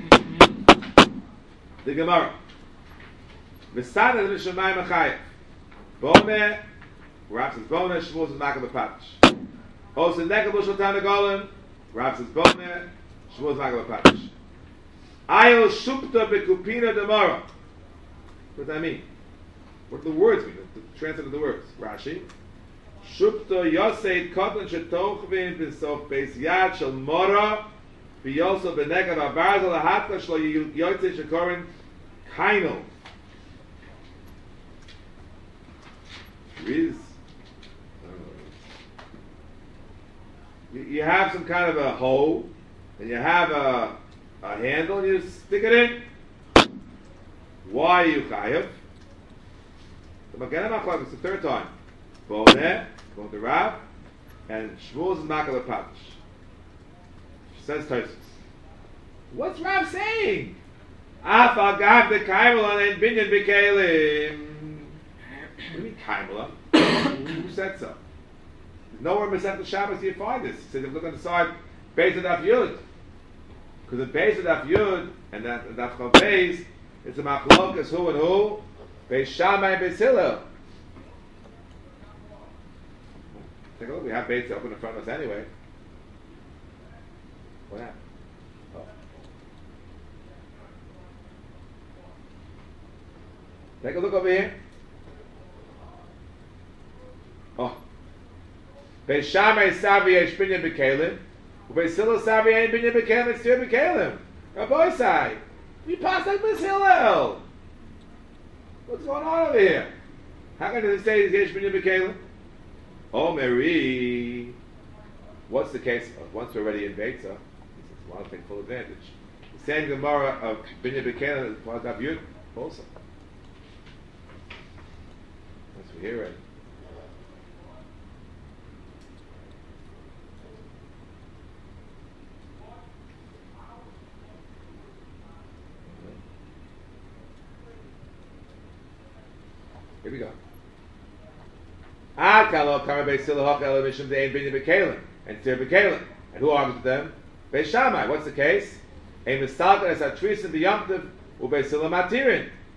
S1: The Gemara. Misada the Mishamayim Achayev. Bone, Rav says Bone, Shmuel says Makah B'Patish. Also, Nekabul Shultan Golem, Rav says Bone, Shmuel says Makah B'Patish. I'll shupta B'Kupina Demara. What does that mean? What do the words mean? The translate of the words. Rashi. Shupto Yosei Kotan Shetochvin B'Sof Beis Yad Shel Mora B'Yoso B'Negav Abarzel Ahatka Shlo Yotzei Shekorin Kainel. Riz. You, you have some kind of a hole, and you have a, a handle, and you stick it in. Why are you chayav? It's the third time. Boneh, going to Rav, and Shmuel's Makah B'Patish. Says Tosfos. What's Rav saying? Af agav the kaimela and binyan b'kelim. What do you mean kaimela? Who said so? There's nowhere in Masechet Shabbos you find this. He says if you look on the side, Beis Daf Yud, because the Beis Daf Yud and that Daf Chav Beis, it's a machlokas who and who. Beis Shammai and Beis Hillel. Take a look. We have Beis open in front of us anyway. What happened? Oh. Take a look over here. Oh. Beis Shammai Savi Yesh Binyan B'Kelim. Beis Hillel Savi Yesh Binyan B'Kelim. It's still B'Kelim. Rabbi Sai. We passed like Beis Hillel. What's going on over here? How can it say Yesh Binyan B'Kelim? Oh, Mary. What's the case? Once we're already in Beitza, it's one thing full advantage. The same Gemara of Binyan B'Kelim is part of Yud also. Once we hear it. Here we go. Ah, Kalo Kama Beis Hillel Hachel Mishum Dein Binyan B'Kelim and Tir B'Kelim. And who argues with them? Beis Shammai. What's the case? A Mistalka Es Atrisin B'Yamtiv U Beis Hillel Matirin.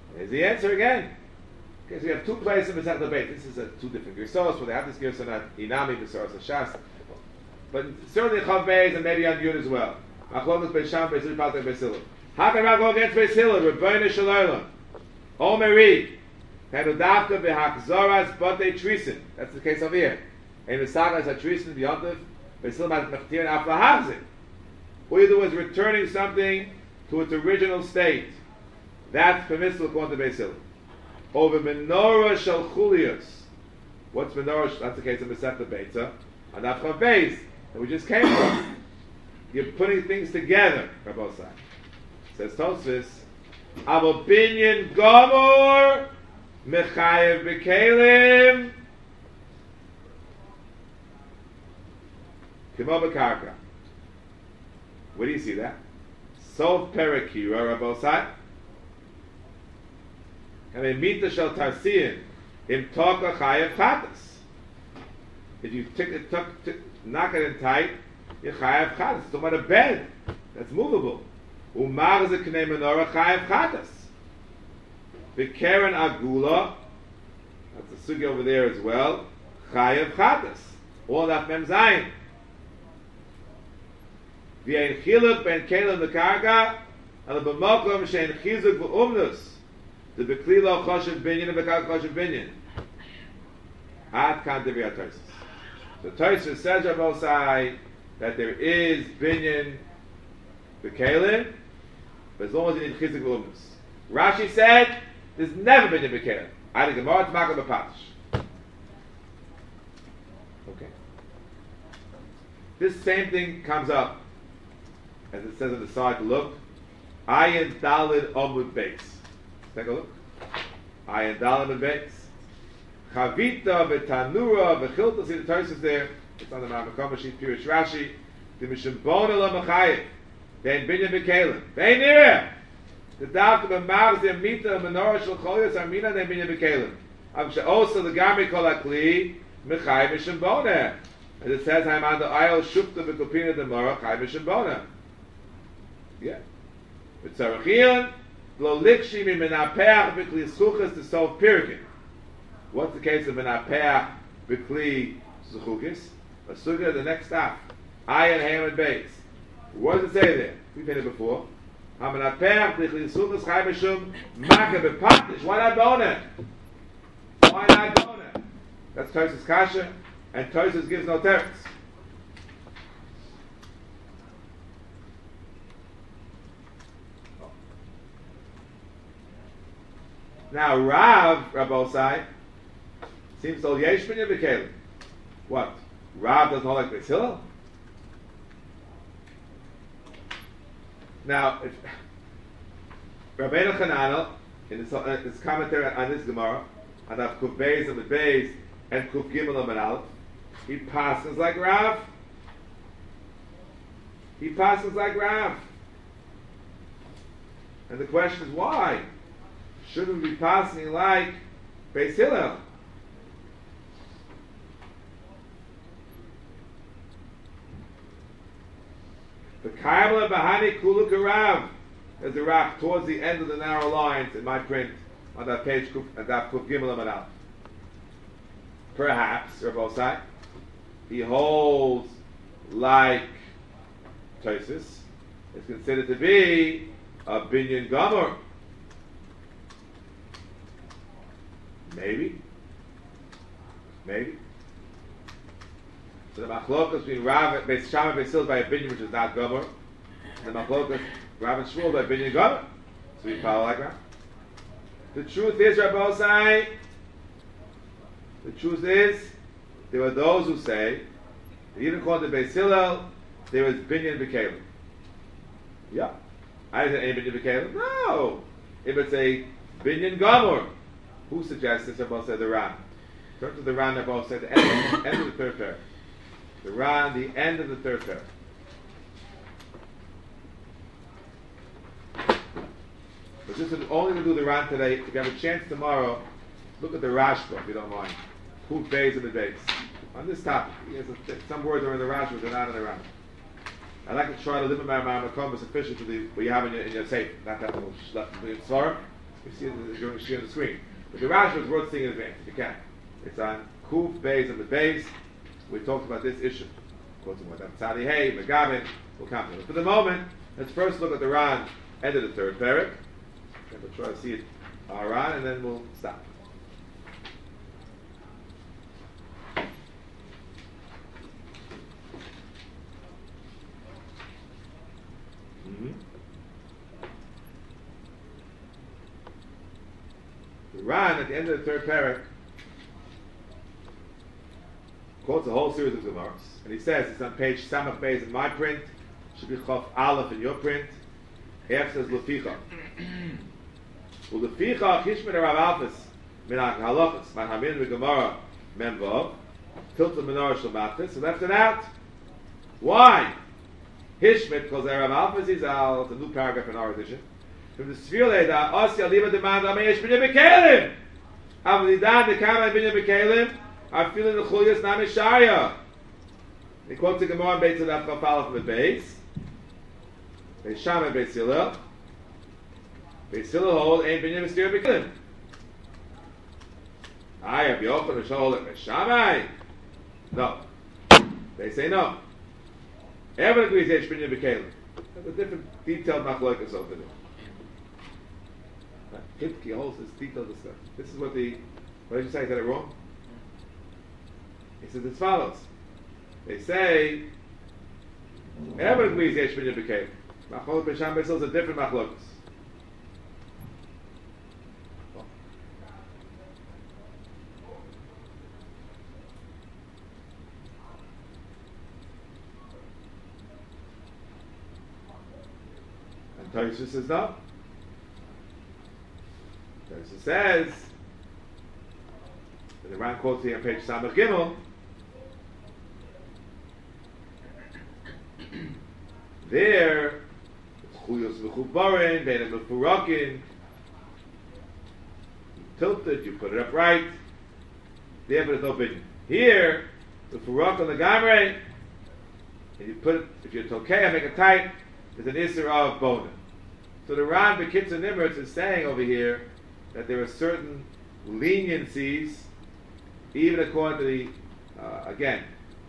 S1: Here's the answer again. Okay, so we have two places in Masech debate. This is a, two different Gersos, where they have this Gersa not Inami, Besoros, and Shas. But certainly Chav Beis and maybe on Yud as well. Machlokas Beis Sham, Beis Hillel, Beis Hillel. How can I go against Beis Hillel? Rebbeinu Shalom. Omeri. Penudavka behakzoras bate trisin. That's the case over here. And the saga is a trisin beyontiv. Beis Hillel has mechtir and aflahazim. All you do is returning something to its original state. That's permissible according to Beis Hillel. Over menorah shel chulios. What's menorah? That's the case of Masechta Beitza. And that's Chav Beis that we just came from. You're putting things together, Rabbi Osai. Says Tosfos, Avo binyan gomor mechayev b'kelim kimo b'karka. Where do you see that? Sof perakira, Rabbi Osai. And then mita shel tarsiyin im toka chayev chatas. If you tick it, tuck, tick, knock it in tight, you chayav chatas. It's talking about a bed that's movable. Umar is a knei menorah chayav chatas. V'keren agula, that's a sugi over there as well. Chayav chatas. All that mem zayin. V'yein chiluk ben kelim v'karka, and the b'mokom shein chizuk v'umnus. The b'klilo choshev binyan and b'karka choshev binyan. Ad kan devi atosis. The Tosfos says Rabbi Osai that there is binyan b'kelim, but as long as you need chizik v'lumus. Rashi said there's never binyan b'kelim. I think Gemara Tzmaka b'patish. Okay. This same thing comes up as it says on the side. Look, Ayin Dalid Omud Beis. Take a look. Ayin Dalid Omud Beis. Chavita v'tanura v'chilta. See the Tosfos there. It's on the Ma'amakom sheet. Pirish Rashi. The Mishambona l'machayim. They ain't binyan b'kelim. They ain't near. The dafka b'mavs the mita menorah shel cholios armina they binyan b'kelim. Av she'osa l'gami kol hakli mechayim mishambona. And it says I'm on the aisle shukta v'kopina demora chayim mishambona. Yeah. V'tzarachion lo likshi mi menapeach v'kli suchas to solve pirikin. What's the case of menapeach v'kli suchukis? A sugya the next stop. Ayin Ham and Beis. What does it say there? We've had it before. Hamenapeach v'kli suchas chayim mishum maka b'patish. Why not bona? Why not bona? That's Tosfos Kasha, and Tosfos gives no teretz. Now Rav, Rabbi Osai, seems to yesh binyan b'kelim. What? Rav doesn't hold like Beis Hillel? Now, if, Rabbeinu Chananel, in his, uh, his commentary on this Gemara, on that Kuf Beis and Beis and Kuf Gimel and Aleph, he passes like Rav. He passes like Rav. And the question is why? Shouldn't we be passing like Beis Hillel? The Kaimla Bahani Kuluk Rav. There's a Rav towards the end of the narrow lines in my print on that page, at that Kuf Gimel Amanal. Perhaps, Rabbi Osai, he holds like Tosfos. It's considered to be a binyan gomer. Maybe. Maybe. So the machlokas between Rav and Beis Shammai Beis Hillel by a binyan which is not gomer. And the machlokas Rav and Shmuel by a binyan gomer. So we follow like Rav. The truth is, Rabbi Osai, the truth is, there are those who say that even according to Beis Hillel, there is binyan b'kelim. Yeah. I didn't say any binyan b'kelim. No. If it's a binyan gomer, who suggests this? Rabbi said the Ran. Turn to the Ran. Rabbi said the end, end of the third pair. The Ran, the end of the third pair. But this is only going to do the Ran today. If you have a chance tomorrow, look at the Rashba, if you don't mind. Who Beis and the Beis. On this topic, he has a, some words are in the Rashba, but they're not in the Ran. I like to try to live in my Makom sufficient to the what you have in your, in your safe. Not that much. You see it during the on the screen. But the Rashba wrote thing in advance. You can. It's on Kuf Beis and the Beis. We talked about this issue. Quoting what Tzadi Hey, Megavin, we'll come to it. For the moment, let's first look at the Ran, end of the third parak. And we'll try to see it, our Ran, and then we'll stop. Mm-hmm. The Ran, at the end of the third parak, quotes a whole series of Gemaras, and he says it's on page Samach Beis in my print, should be Chof Aleph in your print. F says Leficha. Well, Leficha Kishmin Rav Alphas Min Halachas Man Hamin V'Gemara Mem Vav Tilta Menorah Shalmatis. He left it out. Why? Hishmit because Rav Alphas is al. It's a new paragraph in our edition. From the Sfirle da Osya Liba Demand Ameyesh Binyan Bekalim. Avlidan Dekama Binyan Bekalim. I feel in the Chulias Namisharia. He quotes the Gemara in Beis Tzadaf Chafalach with Beis. Beis Shammai Beis Hillel. Beis Hillel hold ain't Binyan Mysterious Bekalim. I have Yochanan Shol at Beis Shammai. No. They say no. Everyone agrees Yesh Binyan Bekalim. There's a different detailed machlokas over there. Hipki holds this detailed stuff. This is what the, what did you say? Is that it wrong? He says as follows. They say, everyone agrees Yesh Binyan Bekalim. Machlok Beis Shammai is a different machlokas. And Tosfos says no. Tosfos says, and the Ran quotes here on page Samach Gimel, there, it's Chuyos V'chubarin, Bein V'furakin, you tilt it, you put it up right, there but it's no binyan. Here, the Furak on the Gamre, and you put it, if you're Tokei, make it tight, there's an Isser of Bona. So the Ran B'Kitzur Nimrutz is saying over here that there are certain leniencies, even according to the, uh, again,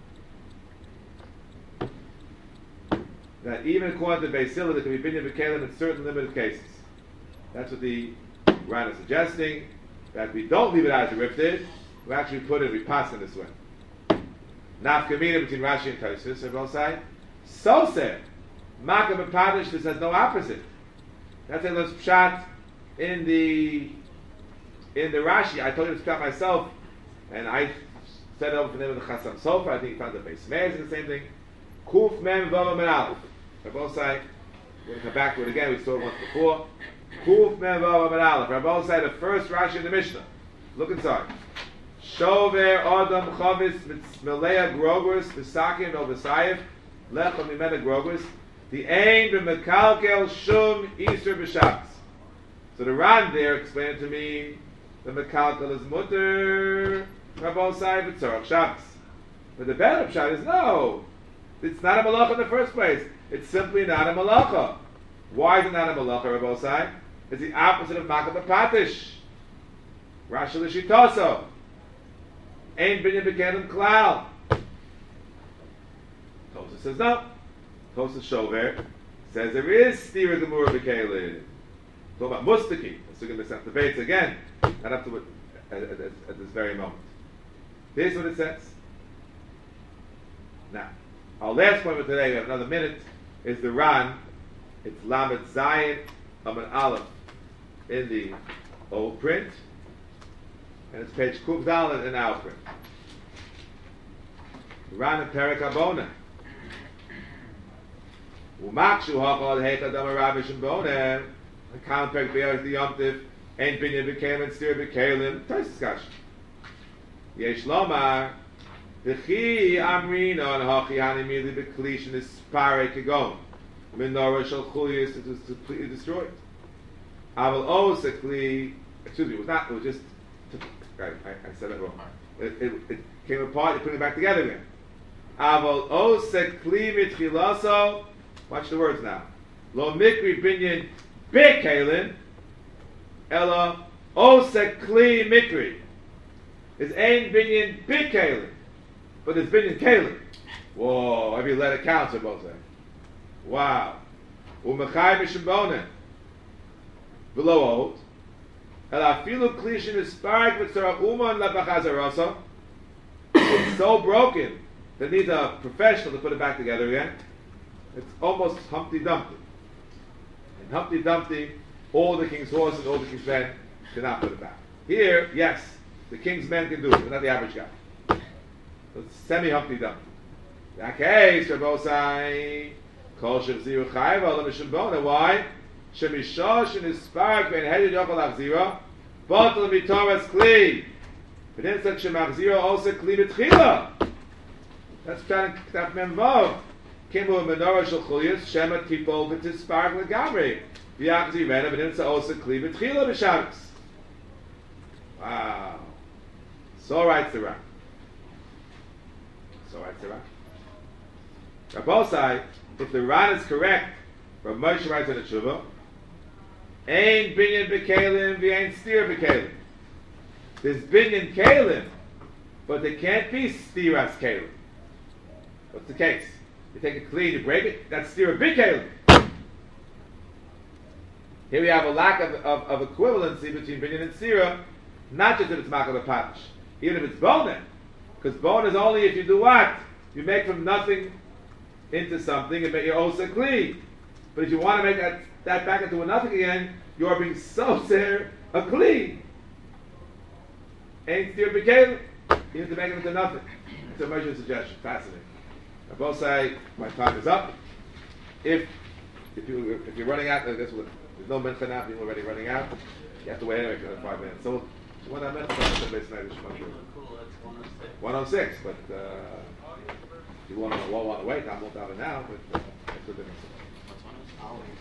S1: that even according to Beis Hillel, there can be Binyan Bekalim in certain limited cases. That's what the Ran is suggesting, that we don't leave it as a rifted, we actually put it, we pass it this way. Nafkamina between Rashi and Tosfos, on both sides. So said, Makam and Padish, this has no opposite. That's a little pshat in the in the Rashi. I told you to pshat myself, and I said it over for the name of the Chasam Sofer. I think he found the Beis Meir is the same thing. Kuf Mem Vav Mem Aleph. Rabbi Say, we're going to come back to it again. We saw it once before. Kuf Mem Vav Mem Aleph. Rabbi Say, the first Rashi in the Mishnah. Look inside. Shover Adam Chavis Melea Grogers Visakim El Visayif Lechem Mimena Grogers. The aim of Mekalkel Shum Easter B'Shabbos. So the Ran there explained to me the Mekalkel is Mutter Rabbi Say B'Tzorach Shabbos. But the better pshat is no, it's not a malacha in the first place. It's simply not a malacha. Why is it not a malacha, Rabbi Say? It's the opposite of Makam Patish. Rashi L'Shitoso. Ain't Binyan Bekalim Klal. Tosfos says no. Tosfos Shover says there is Stira Gemura Bekalim. Talk about Mustaki. So we're going to have debates again. Not up to it at, at, at this very moment. Here's what it says. Now, our last point for today, we have another minute, is the Ran. It's Lamed Zayin Amud Aleph in the old print. And it's page Kuf Dalet in our print. Ran and Perek Abona. Umakshu hachal heicha dama rabish and bonem. The count Perek Be'er the Yomtiv. Ain't Binyan Bekalim and Stir Bekalim. Toys discussion. Yesh Lomar. V'chi amrina and hachi hanimili b'klish and this pare kagon. Menorah shel Chulias, it was completely destroyed. Aval osekli. Excuse me, it was not. It was just. Right, I, I said that wrong. It, it, it came apart. You put it back together again. Aval osekli mitchilaso. Watch the words now. Lo mikri binyan bekalim. Ella Ose Kli Mikri. Is Ein Binyan Big Kalim. But there's Binyan Kalim. Whoa, every letter counts, I both say. Wow. Umechai Mishimbonen. Below old. Ela Filu Klishin is spark with Sarah Uman Labachazarasa. It's so broken that needs a professional to put it back together again. It's almost Humpty Dumpty. And Humpty Dumpty, all the king's horses, all the king's men cannot put it back. Here, yes, the king's men can do it, but not the average guy. So it's semi Humpty Dumpty. In that case, Rabbosai, Kol Shem Ziru Chayva, Olam Mishum Bona. Why? Shemishosh and his spark ben Hedid Yochel Achzira, Botel Mitoras Kli. But then said Shemachzira also Kli B'tchila. That's trying to Ktaf Mem Vav. Kimu Menorah Shel Chulias, Shema Tipol B'tispark L'Gamri. V'yachzirena, but then said also Kli B'tchila B'Shabbos. Wow. So writes the Ran. So writes the Ran. Rabbosai, if the Ran is correct, Rav Moshe writes in the Tshuva, Ein binyan b'kelim v'ein steer b'kelim. There's binyan kelim, but there can't be steeras kelim. What's the case? You take a kli, you break it, that's steer b'kelim. Here we have a lack of, of, of equivalency between binyan and steer, not just if it's makal patash, even if it's bonen. Because bone is only if you do what? You make from nothing into something and make your osa kli. But if you want to make that, that back into a nothing again, you are being so ser a kli. Ain't steer b'kelim. You need to make it into nothing. It's a measure suggestion. Fascinating. I both say my time is up. If if you if you're running out, there's no mincha now. People are already running out. You have to wait anyway for another five minutes. So when I meant one oh six, but uh, if you want to want to wait, I'm not down now. But uh, that's the difference.
S2: What's one is?